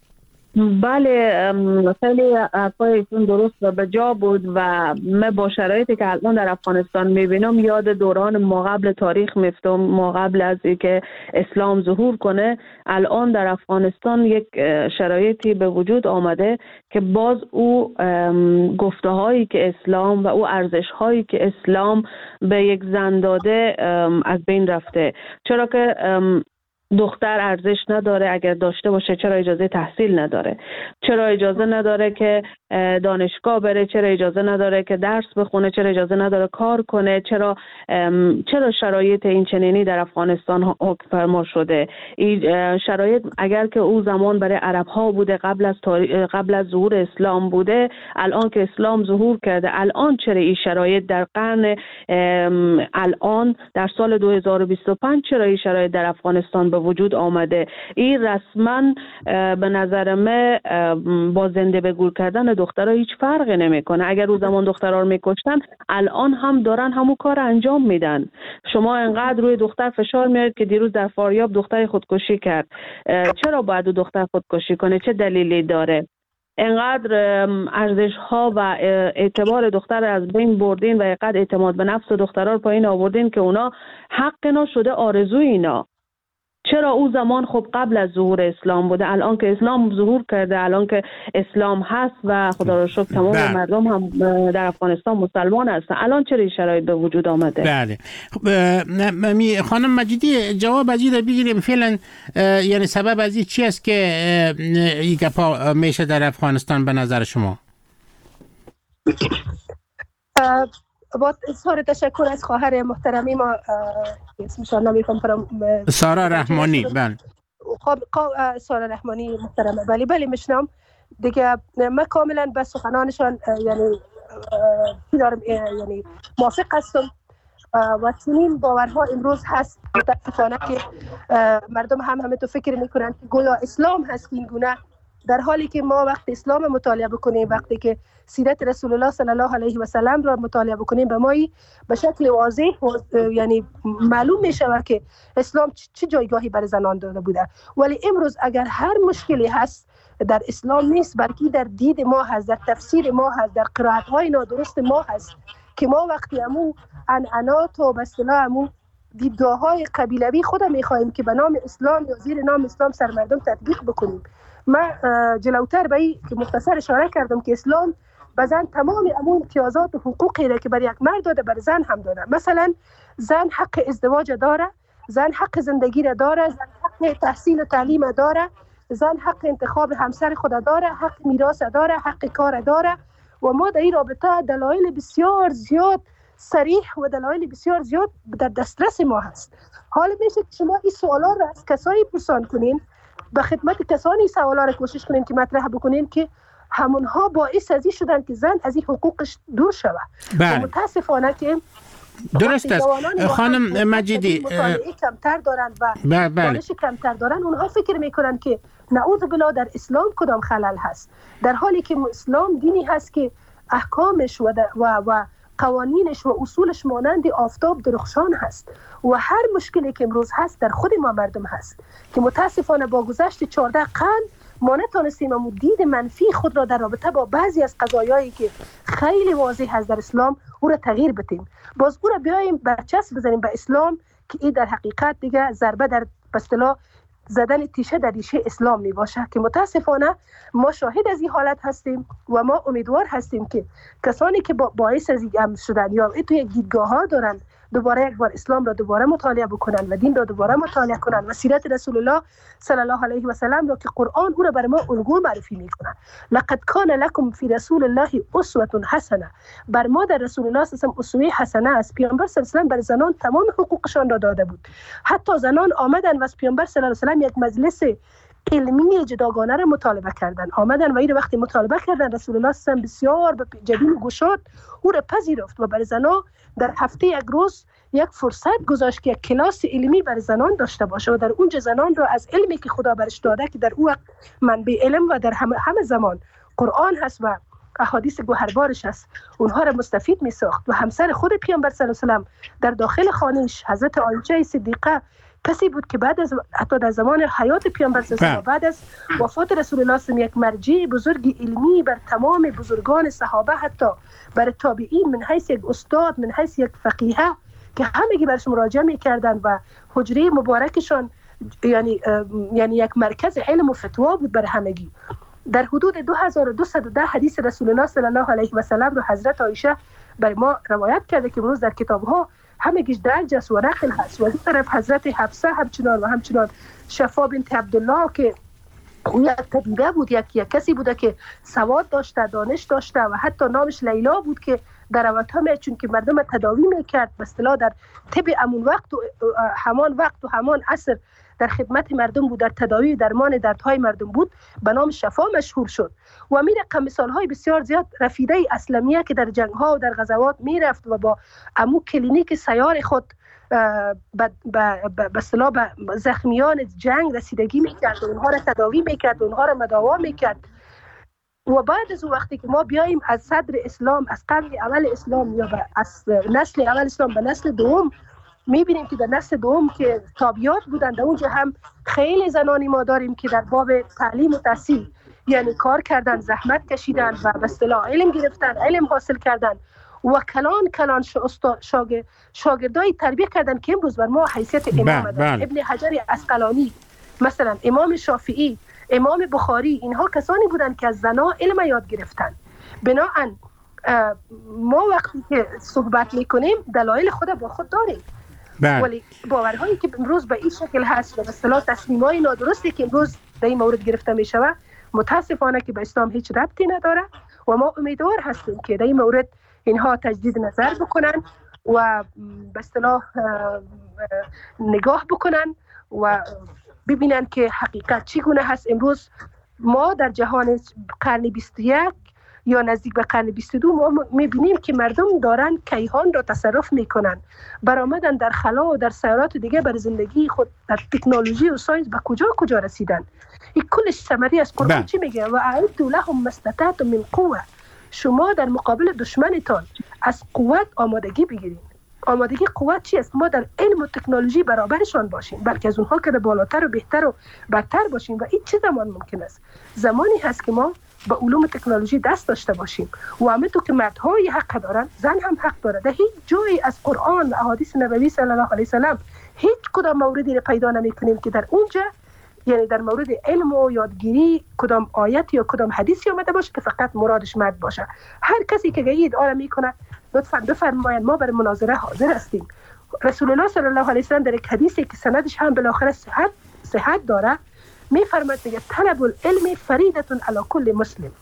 بله خیلی حرفایتون درست و بجا بود و من با شرایطی که الان در افغانستان میبینم یاد دوران ما قبل تاریخ میفتم. ما قبل از اینکه اسلام ظهور کنه الان در افغانستان یک شرایطی به وجود آمده که باز او گفته هایی که اسلام و او ارزش هایی که اسلام به یک زن داده از بین رفته. چرا که دختر ارزش نداره؟ اگر داشته باشه چرا اجازه تحصیل نداره؟ چرا اجازه نداره که دانشگاه بره؟ چرا اجازه نداره که درس بخونه؟ چرا اجازه نداره کار کنه؟ چرا چرا شرایط این چنینی در افغانستان حکم فرما شده؟ این شرایط اگر که او زمان برای عرب ها بوده، قبل از قبل از ظهور اسلام بوده، الان که اسلام ظهور کرده، الان چرا این شرایط در قرن الان در سال دو هزار و بیست و پنج چرا این شرایط در افغانستان به وجود آمده؟ این رسما به نظر من با زنده به گور کردن دخترها هیچ فرقی نمیکنه. اگر روز زمان دخترها رو میکشتن الان هم دارن همون کار انجام میدن. شما انقدر روی دختر فشار میارید که دیروز در فاریاب دختر خودکشی کرد. چرا باید دختر خودکشی کنه؟ چه دلیلی داره؟ انقدر ارزش ها و اعتبار دختر از بین بردین و اینقدر اعتماد به نفس دخترها رو پایین آوردین که اونا حق اینا شده آرزوی اینا. چرا او زمان خب قبل از ظهور اسلام بوده، الان که اسلام ظهور کرده، الان که اسلام هست و خدا رو شکر تمام بله. مردم هم در افغانستان مسلمان هستن، الان چرا این شرایط به وجود آمده؟ بله خب خانم مجیدی جواب از این بگیریم فعلا، یعنی سبب از این چی است که این گپا میشه در افغانستان به نظر شما؟ با اظهار تشکر از خواهر محترمی ما اسمشان نمی‌کنم سارا رحمانی. بله خب سارا رحمانی محترمه. بله بله میشنم دیگه. من کاملا به سخنانشان یعنی یعنی موافق هستم و چنین باورها امروز هست متاسفانه که مردم هم همه تو فکر میکنن که گویا اسلام هست این گونه، در حالی که ما وقتی اسلام مطالعه بکنیم، وقتی که سیرت رسول الله صلی الله علیه و سلم را مطالعه بکنیم، به ما به شکل واضح یعنی معلوم می شود که اسلام چه جایگاهی برای زنان داده بوده. ولی امروز اگر هر مشکلی هست در اسلام نیست، بلکه در دید ما هست، در تفسیر ما هست، در قرائت های نادرست ما هست که ما وقتی امو عنعنات و به اصطلاح امو دیدگاه‌های قبیلوی خود می‌خوایم که به نام اسلام یا زیر نام اسلام سر مردم تطبیق بکنیم. من جلوتر به این که مختصر اشاره کردم که اسلام به زن تمام امون امتیازات و حقوقی را که برای یک مرد داده بر زن هم داده. مثلا زن حق ازدواج داره، زن حق زندگی را داره، زن حق تحصیل و تعلیم داره، زن حق انتخاب همسر خود داره، حق میراث داره، حق کار داره. و ما در این رابطه دلایل بسیار زیاد صریح و دلایل بسیار زیاد در دسترس ما هست. حالا میشه که شما این سوالا را از کسایی پرسان کنین، به خدمت کسانی سوالا را کوشش کنین که مطرح بکنین که همونها باعث از این شدن که زن از این حقوقش دور شود. بله. متاسفانه که درست است خانم مجیدی مطالعه کمتر دارن و بله. دانش کمتر دارن، اونها فکر میکنن که نعوذ بالله در اسلام کدام خلل هست، در حالی که اسلام دینی هست که احکامش و, و, و قوانینش و اصولش مانند آفتاب درخشان هست و هر مشکلی که امروز هست در خود ما مردم هست که متاسفانه با گذشت چهارده قرن ما نتونستیم امو دید منفی خود را در رابطه با بعضی از قضایایی که خیلی واضح هست در اسلام او را تغییر بدیم، باز او را بیاییم برچسب بزنیم به اسلام که این در حقیقت دیگه ضربه در به اصطلاح زدن تیشه در ریشه اسلام می باشه که متاسفانه ما شاهد از این حالت هستیم و ما امیدوار هستیم که کسانی که باعث از این شدن یا تو یک دیدگاه ها دارن دوباره یک بار اسلام را دوباره مطالعه بکنن و دین را دوباره مطالعه کنن و سیرت رسول الله صلی الله علیه و سلم را که قرآن او را بر ما الگو معرفی میکنه. لقد کان لکم فی رسول الله اسوه حسنه، بر ما در رسول الله صلی الله علیه و اسوه حسنه است. پیامبر صلی الله علیه و سلم بر زنان تمام حقوقشان را داده بود. حتی زنان آمدن و از پیامبر صلی الله علیه و سلم یک مجلس علمی جداگانه را مطالبه کردن. آمدن و این وقتی مطالبه کردن رسول الله صلی الله علیه و بسیار به جبین گشاد او را پذیرفت و برای زنان در هفته یک روز یک فرصت گذاشت که یک کلاس علمی برای زنان داشته باشه و در اونجا زنان را از علمی که خدا برش داده که در او وقت منبع علم و در همه, همه زمان قرآن هست و احادیث گوهربارش هست، اونها را مستفید می ساخت. و همسر خود پیامبر صلی الله علیه و سلم در داخل خانهش حضرت عایشه صدیقه کسی بود که بعد از حتی در زمان حیات پیامبر صلی الله علیه و بعد از وفات رسول الله صلی الله علیه و یک مرجع بزرگ علمی بر تمام بزرگان صحابه، حتی بر تابعین، من حیث یک استاد، من حیث یک فقیه که همگی برش مراجعه می‌کردند و حجره مبارکشان یعنی یعنی یک مرکز علم و فتوا بود بر همگی. در حدود دو هزار و دویست و ده حدیث رسول الله صلی الله علیه و سلم رو حضرت عایشه بر ما روایت کرده که امروز در کتاب‌ها همگیش درج است و نقل هست. و از طرف حضرت حفصه همچنان و همچنان شفا بنت عبدالله که او یک طبیبه بود، یک, یک کسی بوده که سواد داشته، دانش داشته و حتی نامش لیلا بود که در اوقات چون که مردم تداوی میکرد به اصطلاح در طب همون وقت و همان وقت و همان عصر در خدمت مردم بود، در تداوی درمان دردهای مردم بود، به نام شفا مشهور شد. و می رقم مثالهای بسیار زیاد. رفیده اسلمیه که در جنگها و در غزوات میرفت و با امو کلینیک سیار خود به اصطلاح به زخمیان جنگ رسیدگی میکرد و اونها را تداوی میکرد و اونها را مداوا میکرد. و بعد از اون وقتی که ما بیاییم از صدر اسلام، از قرن اول اسلام یا از نسل اول اسلام به نسل دوم، میبینیم که در نسل دوم که تابعیات بودند، در اونجا هم خیلی زنانی ما داریم که در باب تعلیم و تحصیل یعنی کار کردن، زحمت کشیدن و به اصطلاح علم گرفتن، علم حاصل کردن و کلان کلان شاگرد شاگردای تربیت کردن که امروز بر ما حیثیت امام دارن. ابن حجر عسقلانی مثلا، امام شافعی، امام بخاری، اینها کسانی بودند که از زنا علم یاد گرفتن. بناهن ما وقتی که صحبت میکنیم دلایل خود با خود داریم، ولی باورهایی که امروز به این شکل هست و به اصطلاح تصمیم‌های نادرستی که امروز در این مورد گرفته میشود متاسفانه که به اسلام هیچ ربطی نداره و ما امیدوار هستیم که در این مورد اینها تجدید نظر بکنن و به اصطلاح نگاه بکنن و ببینن که حقیقت چگونه هست. امروز ما در جهان قرن بیست و یک یا نزدیک به قرن بیست و دو ما میبینیم که مردم دارن کیهان را تصرف میکنن، برآمدن در خلا و در سیارات دیگه بر زندگی خود در تکنولوژی و ساینس به کجا کجا رسیدن. این کلش ثمری از قرآن چی میگه؟ و اعدوا لهم ما استطعتم من قوه. شما در مقابل دشمنتان از قوت آمادگی بگیرید. آمادگی قوت چی است؟ ما در علم و تکنولوژی برابرشان باشیم، بلکه از اونها که بالاتر و بهتر و برتر باشیم. و این چه زمان ممکن است؟ زمانی هست که ما با علوم تکنولوژی دست داشته باشیم و همینطور که مردهای حق دارن، زن هم حق داره. در هیچ جایی از قرآن و احادیث نبوی صلی الله علیه و سلم هیچ کدام موردی را پیدا نمی‌کنیم که در اونجا یعنی در مورد علم و یادگیری کدام آیت یا کدام حدیثی آمده باشه که فقط مرادش مرد باشه. هر کسی که گید آره میکنه لطفاً بفرمایید ما برای مناظره حاضر هستیم. رسول الله صلی الله علیه و سلم در یک حدیثی که سندش هم بالاخره صحت صحت داره میفرماید که طلب العلم فریضه علی کل مسلم.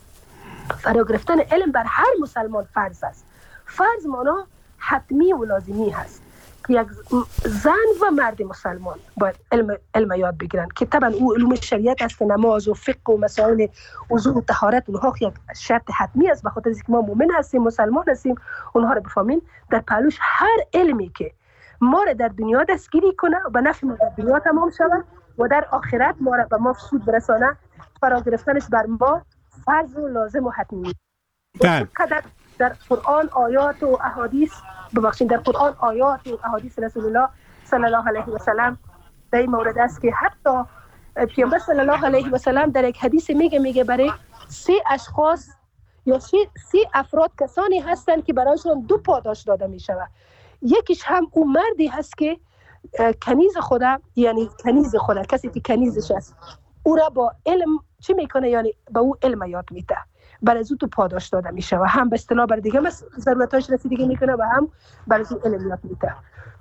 فرا گرفتن علم بر هر مسلمان فرض است. فرض مانا حتمی و لازمی هست. یک زن و مرد مسلمان باید علم علم یاد بگیرن که طبعا او علوم شریعت است، نماز و فقه و مسائل وضو و طهارت اونها یک شرط حتمی است. بخاطر اینکه ما مؤمن هستیم، مسلمان هستیم، اونها رو بفهمین. در پهلوش هر علمی که ما را در دنیا دستگیری کنه و به نفع ما در دنیا تمام شود و در آخرت ما را به ما سود برسانه، فرا گرفتنش بر ما فرض و لازم و حتمی. چقدر در قرآن آیات و احادیث ببخشید در قرآن آیات و احادیث رسول الله صلی الله علیه و سلم در این مورد است که حتی پیامبر صلی الله علیه و سلم در یک حدیث میگه میگه برای سه اشخاص یا سه, سه افراد کسانی هستند که برایشون دو پاداش داده می شود. یکیش هم اون مردی هست که کنیز خدا، یعنی کنیز خدا، کسی که کنیزش است، او را با علم چی میکنه؟ یعنی با او علم یاد میده، برای او تو پاداش داده میشه و هم به اصطلاح برای دیگه ضرورتاش رسیدگی میکنه و هم برای او علم یاد میده.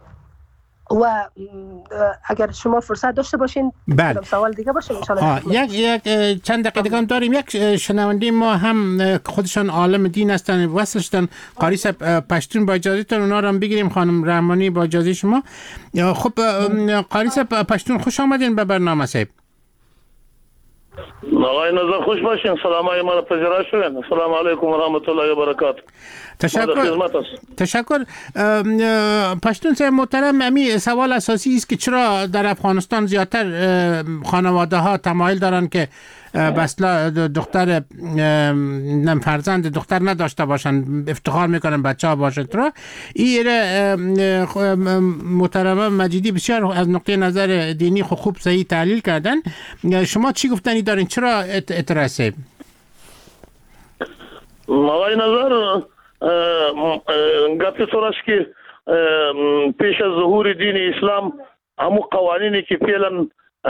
و اگر شما فرصت داشته باشین بله. سوال دیگه باشه ان شاء الله. یک یک چند دقیقه دیگه هم داریم. یک شنونده ما هم خودشان عالم دین هستن، وصل شدن. قاری صاحب پشتون با اجازهتون اونا رو هم بگیریم. خانم رحمانی با اجازه شما. خب قاری صاحب پشتون خوش آمدین به برنامه صاحب. آقای نظر خوش باشین. سلام های ما را پذیرا شدین. السلام علیکم و رحمت الله و برکاته. تشکر تشکر پشتون صاحب محترم، امی سوال اساسی است که چرا در افغانستان زیادتر خانواده ها تمایل دارن که بسلا دختر نم فرزند دختر نداشته باشن، افتخار میکنن بچه ها باشه. ترا این محترم مجیدی بسیار از نقطه نظر دینی خوب صحیح تحلیل کردن. شما چی گفتنی دارین؟ چرا اعتراضه؟ آقای نظر گفتی سورش که پیش از ظهور دین اسلام همو قوانینی که فعلا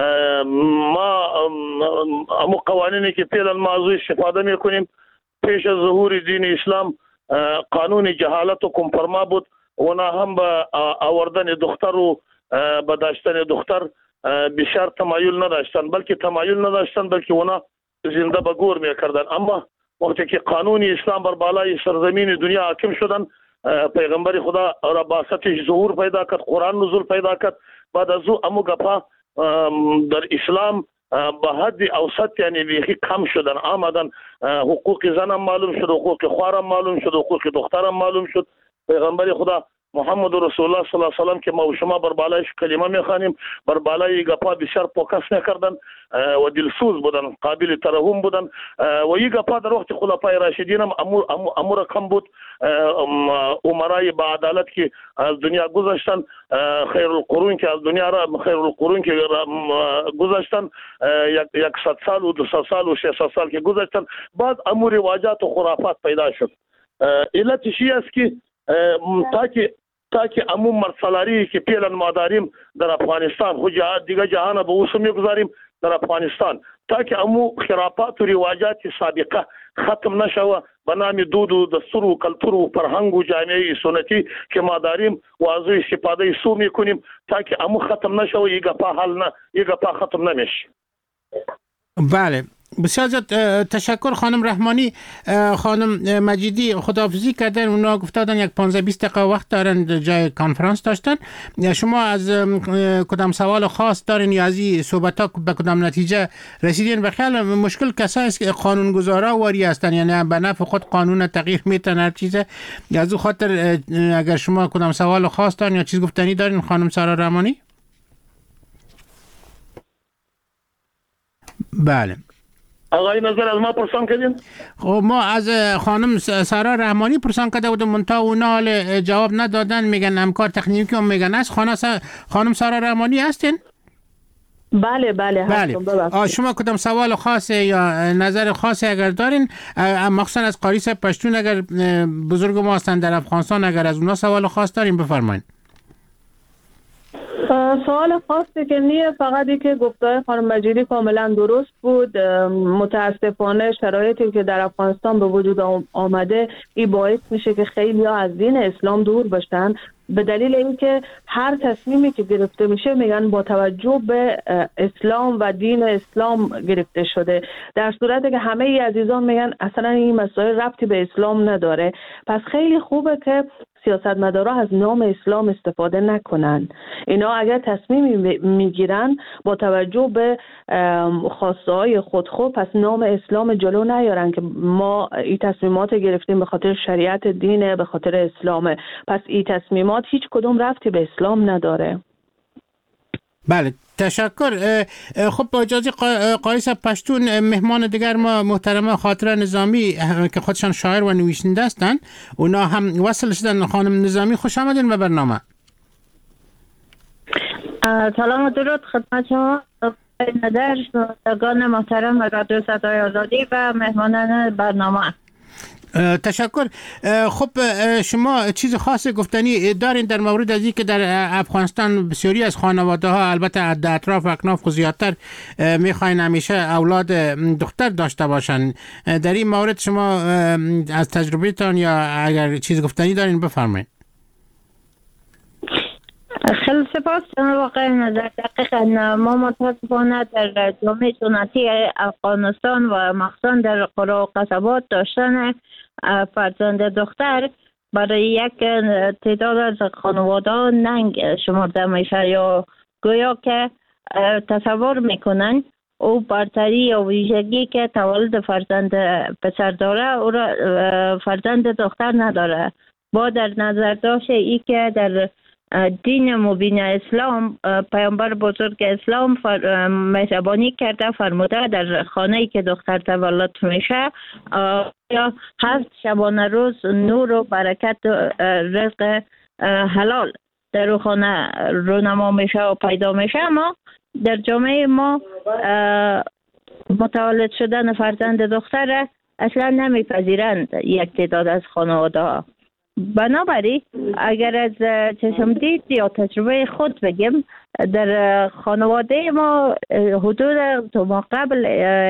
ما همو قوانینی که فعلا ما از استفاده میکنیم پیش از ظهور دین اسلام قانون جهالت و کمپرما بود و نه هم به آوردن دختر و به داشتن دختر بسیار تمایل نداشتن، بلکه تمایل نداشتن بلکه اونا زنده به گور میکردن. اما وقتی که قانون اسلام بر بالای سرزمین دنیا حاکم شدن، پیغمبر خدا را باستش ظهور پیدا کرد، قرآن نزول پیدا کرد، بعد از او امو گپا در اسلام به حد اوسط یعنی بیخی کم شدن آمدن. حقوق زن هم معلوم شد، حقوق خوار هم معلوم شد، حقوق دختر هم معلوم شد. پیغمبر خدا محمد رسول الله صلی الله علیه و سلم که ما و شما بر بالایش کلمه میخوانیم، بر بالای گپا بسیار پوکس میکردن و دلسوز بودن، قابل ترحم بودن و این گپا در وقت خلفای راشدین هم امور امور کم بود. امرای با عدالت که از دنیا گذشتن، خیر القرون که از دنیا را خیر القرون که گذشتن، یک یک صد سال و دویست سال و ششصد سال که گذشتن، بعد امور رواجات و خرافات پیدا شد. علت چی است که تاکه تاکه عموم مرسلاری که فعلا ما داریم در افغانستان، خود دیگه جهان به اوسو میگذاریم در افغانستان، تاکه عمو خرافات و رواجات سابقه ختم نشوه به نام دود و دستور و کلتور و فرهنگ و جامعه سنتی که ما داریم و از استفاده سو میکنیم، تاکه عمو ختم نشوه، یک گپا حل نه، یک گپا ختم نمیشه. بله، بسیار زیاد تشکر خانم رحمانی. خانم مجیدی خداحافظی کردن، اونا گفتادن یک پانزده بیست دقیقه وقت دارن، جای کانفرانس داشتن. شما از کدام سوال خاص دارین یا از این صحبت ها به کدام نتیجه رسیدین؟ بخیال مشکل کسایی است که قانونگذارا واری هستن، یعنی به نفع خود قانون تغییر میتن هر چیزه. از او خاطر اگر شما کدام سوال خاص دارین یا چیز گفتنی دارین خانم سارا رحمانی؟ بله. آقای نظر از ما پرسان کردین؟ خب ما از خانم سارا رحمانی پرسان کرده بودم، منتها اونا حال جواب ندادن، میگن همکار تکنیکی هم میگن است. خانم سارا رحمانی هستین؟ بله بله هستم. بله. شما کدام سوال خاصه یا نظر خاصی اگر دارین، مخصوصا از قاری صاحب پشتون اگر بزرگ ما هستن در افغانستان، اگر از اونا سوال خاص دارین بفرمایید. سوال خاصی که نیه، فقط که گفتای خانم مجیدی کاملا درست بود. متاسفانه شرایطی که در افغانستان به وجود آمده این باعث میشه که خیلی ها از دین اسلام دور بشن، به دلیل اینکه هر تصمیمی که گرفته میشه میگن با توجه به اسلام و دین اسلام گرفته شده، در صورتی که همه ای عزیزان میگن اصلا این مسائل ربطی به اسلام نداره. پس خیلی خوبه که سیاستمدارا از نام اسلام استفاده نکنن. اینا اگر تصمیمی میگیرن با توجه به خواسته های خود خود، پس نام اسلام جلو نیارن که ما این تصمیمات گرفتیم به خاطر شریعت دینه، به خاطر اسلامه. پس این تصمیمات هیچ کدوم ربطی به اسلام نداره. بله تشکر. خب با اجازه قاری صاحب پشتون، مهمان دیگر ما محترمه خاطره نظامی که خودشان شاعر و نویسنده هستند، اونا هم وصل شدن. خانم نظامی خوش آمدین به برنامه. سلام و درود خدمت شما نظر شنوندگان محترم رادیو صدای آزادی و مهمانان برنامه. تشکر. خب شما چیز خاص گفتنی دارین در مورد از اینکه در افغانستان بسیاری از خانواده ها، البته در اطراف و اکناف و زیادتر، میخواین همیشه اولاد دختر داشته باشن؟ در این مورد شما از تجربهتان یا اگر چیز گفتنی دارین بفرمایید. خیلی سپاس واقعا نظر. دقیقا ما متاسفانه در جامعه سنتی افغانستان و مخصوصا در قرى و قصبات داشتن فرزند دختر برای یک تعداد از خانواده ننگ شمرده میشه، یا گویا که تصور میکنن او برتری یا ویژگی که تولد فرزند پسر داره او را فرزند دختر نداره. با در نظر داشت ای که در دین مبین اسلام پیامبر بزرگ اسلام مهربانی کرده فرموده در خانه‌ای که دختر تولد میشه یا هفت شبانه روز نور و برکت و رزق حلال در او خانه رونما میشه و پیدا میشه. اما در جامعه ما متولد شدن فرزند دختر اصلا نمیپذیرند یک تعداد از خانواده ها. بنابراین اگر از چشم دید یا تجربه خود بگیم، در خانواده ما حدود دو ماه قبل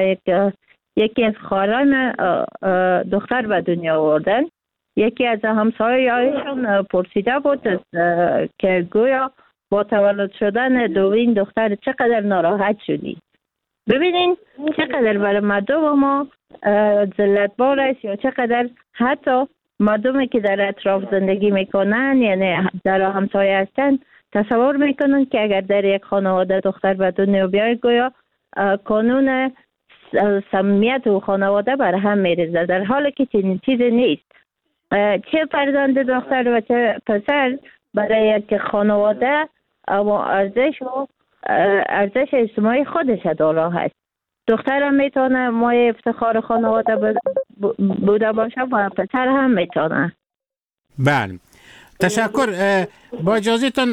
یکی از خواهران دختر به دنیا آوردن. یکی از همسایه‌هایشان پرسیده بود که گویا با تولد شدن دومین دختر چقدر ناراحت شدی. ببینین چقدر برای مردم ما ذلت‌بار است یا چقدر حتی مردمی که در اطراف زندگی میکنن یعنی در همسایه هستن تصور میکنن که اگر در یک خانواده دختر به دنیا بیاید گویا قانون صمیمیت و خانواده بر هم میریزه، در حالی که چنین چیزی نیست. چه فرزند دختر و چه پسر برای یک خانواده اما ارزش و ارزش اجتماعی خودش داره هست. دختر هم میتونه مایه افتخار خانواده بوده باشه و پسر هم میتونه. بله، تشکر. با اجازهتان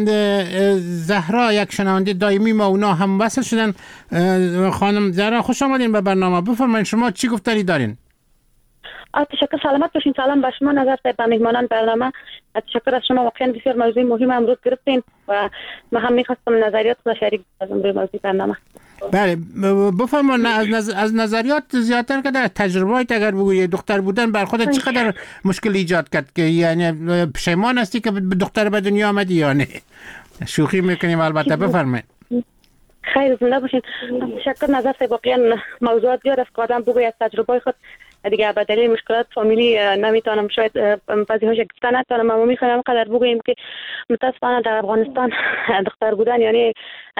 زهرا یک شنونده دائمی ما اونا هم وصل شدن. خانم زهرا خوش آمدین به برنامه. بفرمایید شما چی گفتنی دارین؟ تشکر، سلامت باشین. سلام به شما نظر به میهمانان برنامه. تشکر از شما، واقعا بسیار موضوع مهم امروز گرفتین و ما هم میخواستم نظریات را شریک کنم روی موضوع برنامه. بله بفرمایید. از, نظر... از نظریات زیادتر که در تجربه‌ات اگر بگویی دختر بودن بر خودت چقدر مشکل ایجاد کرد که یعنی پشیمان هستی که دختر به دنیا آمدی یا نه؟ شوخی میکنیم البته. بفرمایید. خیر، زنده باشین. تشکر. نظر واقعا موضوعات زیاد است که آدم بگوید از تجربه خود دیگه به دلیل مشکلات فامیلی نمیتونم شاید بعضی هاش گفتن نتونم، اما میخوام قدر بگویم که متاسفانه در افغانستان دختر بودن یعنی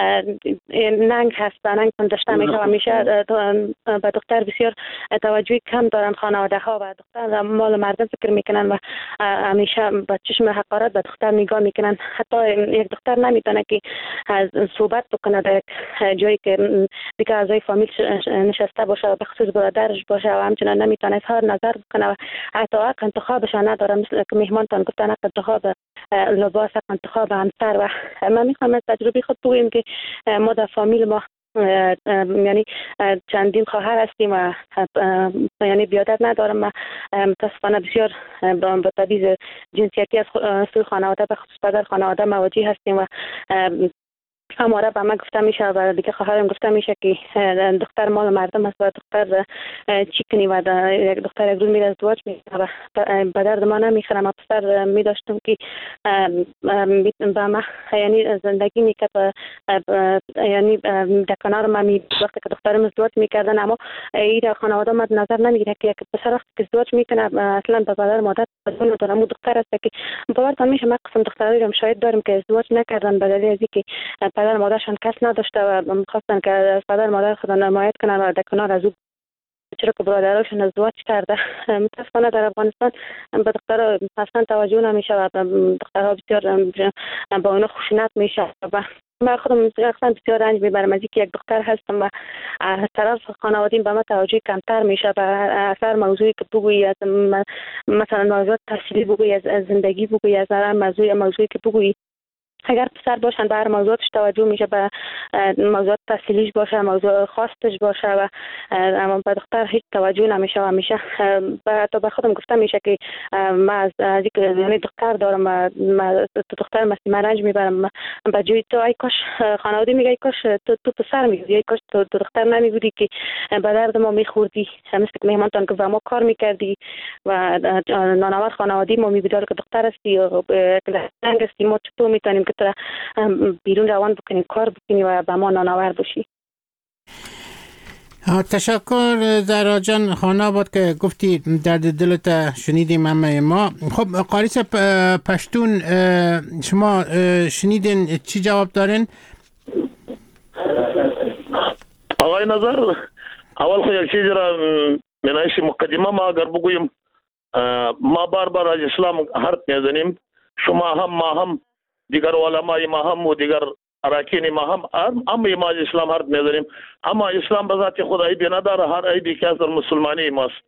ننگ هست، ننگ داشته میشه و میشه به دختر بسیار توجه کم دارن خانواده ها و دختر مال مردم فکر میکنن و همیشه با چشم حقارت به دختر نگاه میکنن. حتی یک دختر نمیتونه که صحبت بکنه در جایی که دیگه اعضای فامیل نشسته باشه، به خصوص برادرش باشه و همچنان نمیتونه اظهار نظر بکنه و حتی حق انتخابش نداره. مثل که مهمانتان گفتن حق انتخاب لباس، حق انتخاب همسر. و من میخوام از تجربه خود بگویم که ما در فامیل ما یعنی چندین خواهر هستیم و یعنی بیادت ندارم و متاسفانه بسیار با تبعیض جنسیتی از سوی خانواده به خصوص پدر خانواده مواجه هستیم و همواره به من گفته میشه و دیگه خواهرم گفته میشه که دختر مال مردم است و دختر چی کنی و یک دختر یک روز میره ازدواج میکنه و به درد ما نمیخوره. من پسر میداشتم که به ما یعنی زندگی میکرد یعنی در کنار ما می وقتی که دخترم ازدواج میکردن، اما این خانواده مد نظر نمیگیره که یک پسر وقتی که ازدواج میکنه اصلا به پدر مادر بدون دارم و دختر است که باورتان میشه ما قسم دخترایی هم شاید داریم که ازدواج نکردن به دلیل اینکه پدر مادرشان کس نداشته و میخواستن که از پدر مادر خود نمایت کنن و در کنار از او چرا که برادرشون ازدواج کرده. متاسفانه در افغانستان به دخترها اصلا توجه نمیشه و دخترها بسیار با اونا خشونت میشه و من خودم اصلا بسیار رنج میبرم از اینکه یک دختر هستم و از طرف خانوادیم به من توجه کمتر میشه و اثر موضوعی که بگویی از مثلا موضوع تحصیلی بگویی، از زندگی بگویی، از هر موضوعی موضوعی که بگویی اگر پسر باشن به هر موضوعاتش توجه میشه، به موضوعات تحصیلیش باشه، موضوع خاصش باشه و اما به دختر هیچ توجه نمیشه و میشه تا به خودم گفته میشه که من از از یعنی دختر دارم و دختر مثل من رنج میبرم به جوی تو ای کاش خانواده میگه ای کاش تو تو پسر میگی ای کاش تو دختر نمیبودی که به درد ما میخوردی، مثل که مهمانتان که با ما کار میکردی و نانواد خانوادی ما میبودال که دختر هستی و رنگ هستی ما چطور میتونیم که تو بیرون روان بکنی کار بکنی و به ما نانآور باشی. تشکر زهرا جان. خانه بود که گفتی درد دلت شنیدیم همه ما. خب قاریس پشتون شما شنیدین چی جواب دارین؟ آقای نظر اول خود یک چیزی را من حیث مقدمه ما اگر بگویم ما بار بار از اسلام حرف میزنیم شما هم ما هم دیگر علمای ما هم و دیگر اراکین ما هم اما ما از اسلام حرف میزنیم اما اسلام به ذات خود عیبی نداره هر عیبی که از در مسلمانی ماست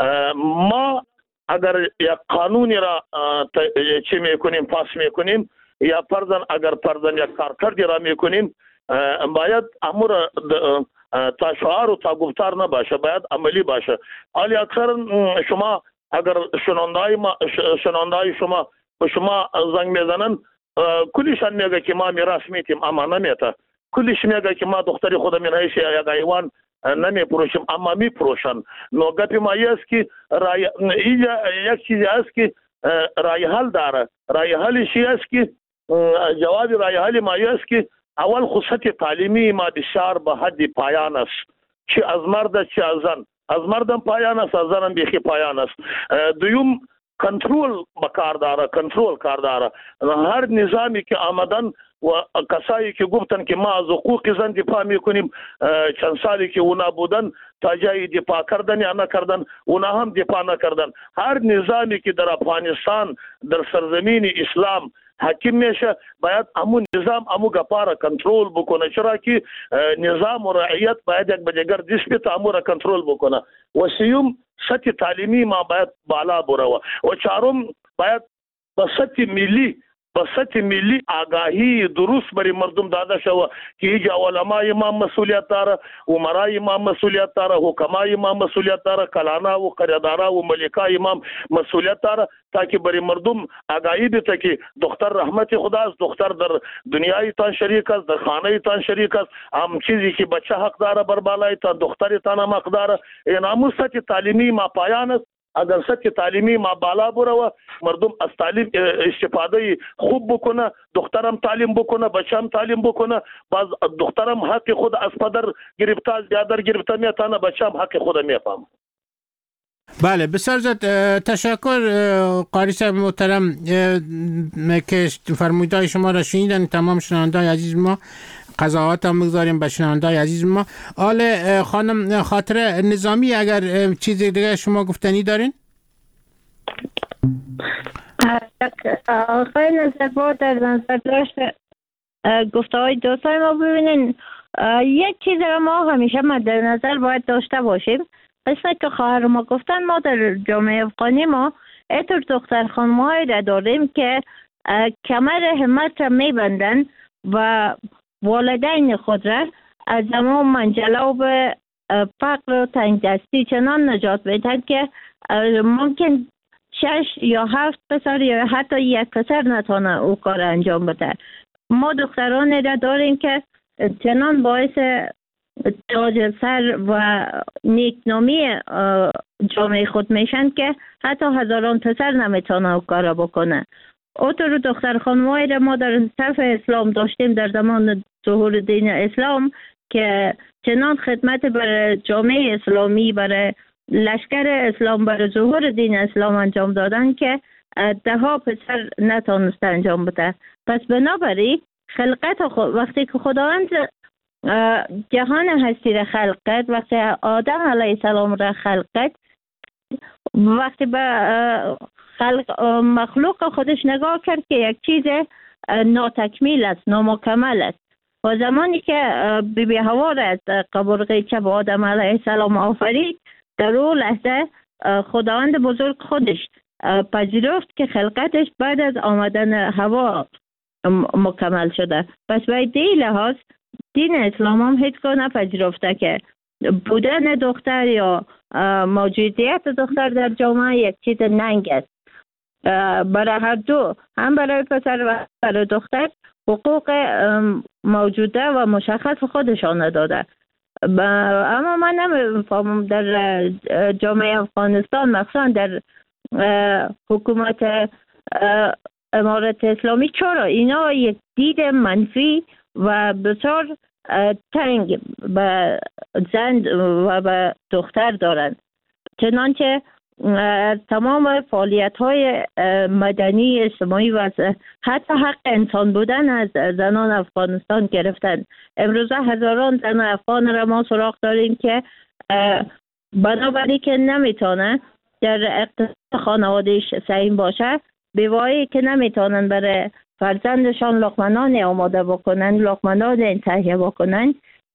ما اگر یک قانونی را چی میکنیم پاس میکنیم یا فرضاً اگر فرضاً یک کارکردی را میکنیم باید امور تا شعار و تا گفتار نباشه باید عملی باشه ولی اکثر شما اگر شنوندای ما شنوندای شما به شما زنگ میزنن کلیشان میگه که ما میراث میتیم اما نمیته کلیش میگه که ما دختری خود من هیچ یک ایوان نمی پروشیم اما می پروشن نو گپی ما است که رای یک چیزی است که رای حل داره رای حلش است که جواب رای حل ما است که اول خصوصیت تعلیمی ما بسیار به حد پایان است چه از مرد چه از زن از مردم پایان است از زنم بیخی پایان است دویم کنترل بکار داره کنترل کار داره هر نظامی که آمدن و کسایی که گفتن که ما از حقوق زن دفاع میکنیم چند سالی که اونا بودن تا جای دفاع کردن یا نکردن اونا هم دفاع نکردن هر نظامی که در افغانستان در سرزمین اسلام حاکم میشه باید امو نظام امو گپاره کنترل بکنه چرا که نظام و رعیت باید یک بجگر دیسپیت امو را کنترل بکنه و سیوم سطح تعلیمی ما باید بالا بروه و چهارم باید به سطح ملی به سطح ملی آگاهی درست برای مردم داده شوه که ایجا علمای ما مسئولیت داره عمرای ما مسئولیت داره حکمای ما مسئولیت داره کلانا و قریدارا و ملکای ما مسئولیت داره تاکه برای مردم آگاهی بیته که دختر رحمت خداست دختر در دنیای تان شریک است در خانه تان شریک است هم چیزی که بچه حق داره بر بالای تان دختر تان هم حق داره این همون سطح تعلیمی ما پایان است اگر سطح تعلیمی ما بالا بروه مردم از تعلیم استفاده خوب بکنه دخترم تعلیم بکنه بچه‌م تعلیم بکنه باز دخترم حق خود از پدر گرفته زیادر گرفته میتونه بچه‌م حق خود میفهم. بله بسیار زیاد تشکر قاری صاحب محترم که فرمودهای شما را شنیدن تمام شنوندای عزیز ما قضاوت هم بگذاریم به شنوندای عزیز ما. آل خانم خاطره نظامی اگر چیزی دیگه شما گفتنی دارین؟ آقای نظربار در نظر داشت گفته های دوستای ما ببینین یک چیز را ما همیشه مد نظر باید داشته باشیم مثل که خواهر ما گفتن ما در جامعه افغانی ما اینطور دختر خانم‌هایی را داریم که کمر همت را میبندن و والدین خود را از زمان منجله و به فقر و تنگ دستی چنان نجات میدن که ممکن شش یا هفت پسر یا حتی یک پسر نتونه او کار انجام بده. ما دختران را داریم که چنان باعث تاج سر و نیکنامی جامعه خود میشن که حتی هزاران پسر نمیتونه او کار بکنه. اوتر دختر خانمایی را ما در صف اسلام داشتیم در زمان ظهور دین اسلام که چنان خدمت بر جامعه اسلامی برای لشکر اسلام برای ظهور دین اسلام انجام دادن که ده ها پسر نتونست انجام بده. پس بنابراین خلقت خود وقتی که خداوند جهان هستی را خلق کرد وقتی آدم علیه السلام را خلق کرد وقتی به خلق مخلوق خودش نگاه کرد که یک چیز ناتکمیل است نامکمل است و زمانی که بی بی حوا را از قبر چپ آدم علیه السلام آفرید در اون لحظه خداوند بزرگ خودش پذیرفت که خلقتش بعد از آمدن حوا مکمل شده. پس باید دی لحاظ دین اسلام هم هیچگاه نپذیرفته که بودن دختر یا موجودیت دختر در جامعه یک چیز ننگ است. برای هر دو هم برای پسر و برای دختر حقوق موجوده و مشخص خودشان داده. اما من نمیفهمم در جامعه افغانستان مخصوصا در حکومت امارت اسلامی چرا اینا یک دید منفی و بسیار تنگ به زن و به دختر دارند چنانچه تمام فعالیت های مدنی اجتماعی و حتی حق انسان بودن از زنان افغانستان گرفتن. امروزه هزاران زن افغان را ما سراغ داریم که بنابراین که نمیتونه در اقتصاد خانوادهش سعیم باشه، بیوایی که نمیتونن برای فرزندشان لقمه آماده بکنن، لقمه تهیه بکنن،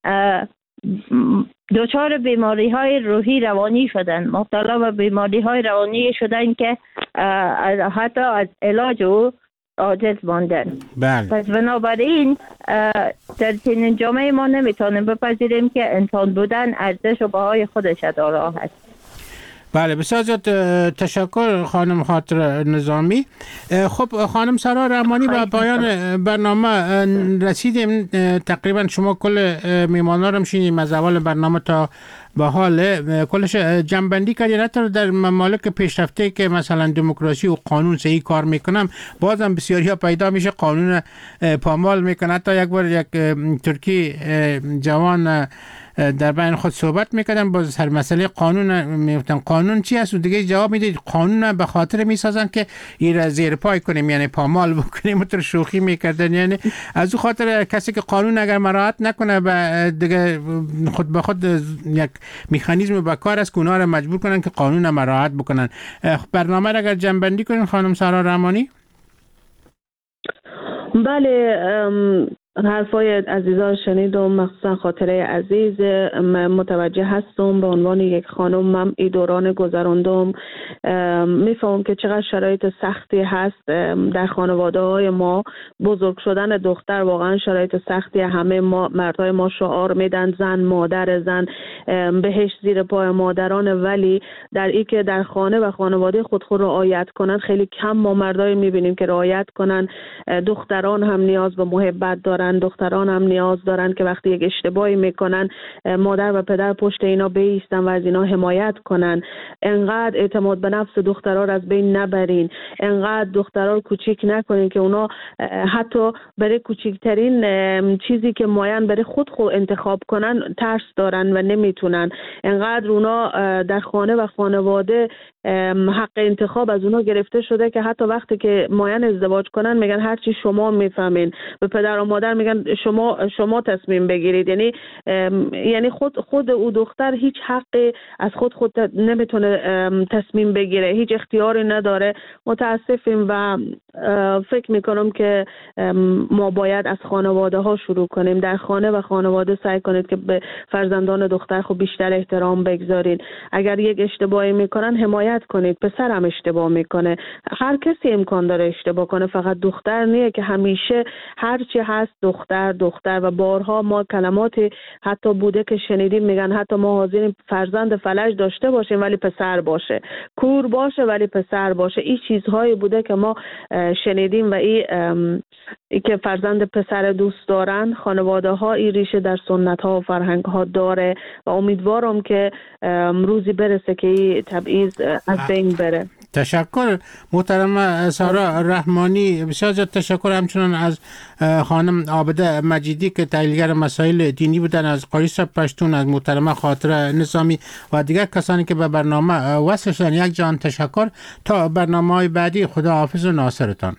دچار بیماری های روحی روانی شدن، مبتلا به بیماری های روانی شدن که حتی از علاج او عاجز ماندن. بله. پس بنابراین در چنین جامعه ما نمیتونیم بپذیریم که انسان بودن ارزش و بهای خودش دارا هست. بله، بسیار زیاد تشکر خانم خاطر نظامی. خب خانم سارا رحمانی، با پایان برنامه رسیدیم. تقریبا شما کل میمانا رو شنیدیم از اول برنامه تا به حال، کلش جنبندی کردید. حتی در ممالک پیشرفته که مثلا دموکراسی و قانون صحیح کار میکنم، بازم بسیاری ها پیدا میشه قانون پامال میکنه. حتی یک بار یک ترکی جوان در بین خود صحبت میکردن، باز سر مسئله قانون میگفتن قانون چی است و دیگه جواب میدید قانون به خاطر میسازن که این را زیر پای کنیم، یعنی پامال بکنیم. متر شوخی میکردن، یعنی از او خاطر کسی که قانون اگر مراعات نکنه و دیگه خود به خود یک مکانیزم به کار است که اونها را مجبور کنن که قانون مراعات بکنن. برنامه را اگر جنبندی کنین خانم سارا رحمانی. بله، حرفای عزیزان شنیدم، مخصوصا خاطره عزیز. متوجه هستم به عنوان یک خانم من این دوران گذراندم، میفهمم که چقدر شرایط سختی هست در خانواده های ما. بزرگ شدن دختر واقعا شرایط سختی، همه ما مردای ما شعار میدن زن مادر، زن بهش زیر پای مادران، ولی در این که در خانه و خانواده خود خود رعایت کنن خیلی کم ما مردای میبینیم که رعایت کنن. دختران هم نیاز به محبت دارن، دختران هم نیاز دارن که وقتی یک اشتباهی میکنن مادر و پدر پشت اینا بایستن و از اینا حمایت کنن. انقدر اعتماد به نفس دخترها را از بین نبرین، انقدر دخترها کوچیک نکنین که اونا حتی برای کوچکترین چیزی که مایان برای خود خود انتخاب کنن ترس دارن و نمیتونن. انقدر اونا در خانه و خانواده حق انتخاب از اونا گرفته شده که حتی وقتی که مایان ازدواج کنن میگن هرچی شما میفهمین، به پدر و مادر میگن شما شما تصمیم بگیرید. یعنی یعنی خود خود او دختر هیچ حقی از خود خود نمیتونه تصمیم بگیره، هیچ اختیاری نداره. متاسفیم و فکر میکنم که ما باید از خانواده ها شروع کنیم. در خانه و خانواده سعی کنید که به فرزندان دختر خب بیشتر احترام بگذارید. اگر یک اشتباهی میکنن حمایت کنید. پسرم اشتباه میکنه، هر کسی امکان داره اشتباه کنه، فقط دختر نیه که همیشه هرچی هست دختر دختر. و بارها ما کلماتی حتی بوده که شنیدیم میگن حتی ما حاضریم فرزند فلج داشته باشیم ولی پسر باشه، کور باشه ولی پسر باشه. این چیزهایی بوده که ما شنیدیم و این ای که فرزند پسر دوست دارن. خانواده ها این ریشه در سنت ها و فرهنگ ها داره و امیدوارم که روزی برسه که این تبعیض از بین بره. تشکر محترم سارا رحمانی، بسیار زیاد تشکر همچنان از خانم عابده مجیدی که تحلیلگر مسائل دینی بودن، از قاری صاحب پشتون، از محترم خاطر نظامی و دیگر کسانی که به برنامه وصل شدن. یک جان تشکر. تا برنامه‌های بعدی، خدا حافظ و ناصرتان.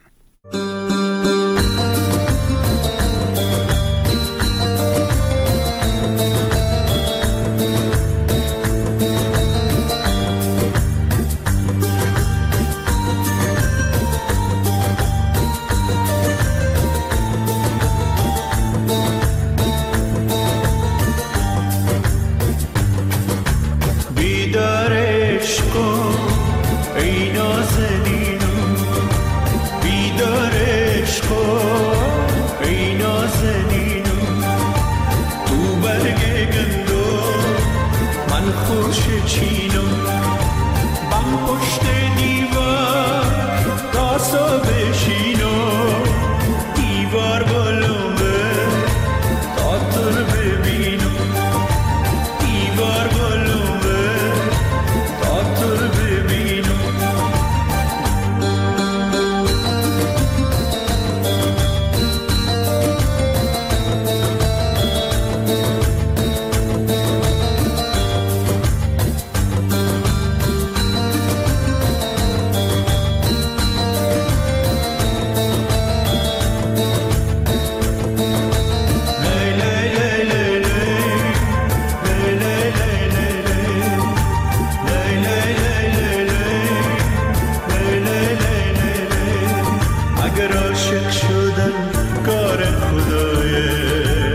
اگر عاشق شدن کار خدایه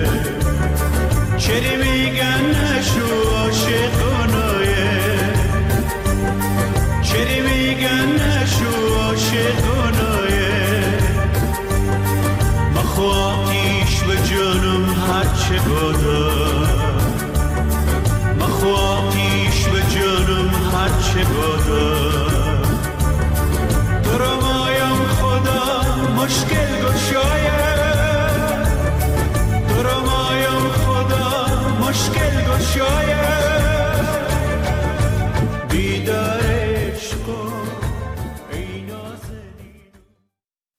چری میگن نشو عاشقانایه چری میگن نشو عاشقانایه مخو آتیش به جانم هرچه بادا مخو آتیش به جانم هرچه بادا تو رو مایم خدا مشکل گشایه تو رو مایم خدا مشکل گشایه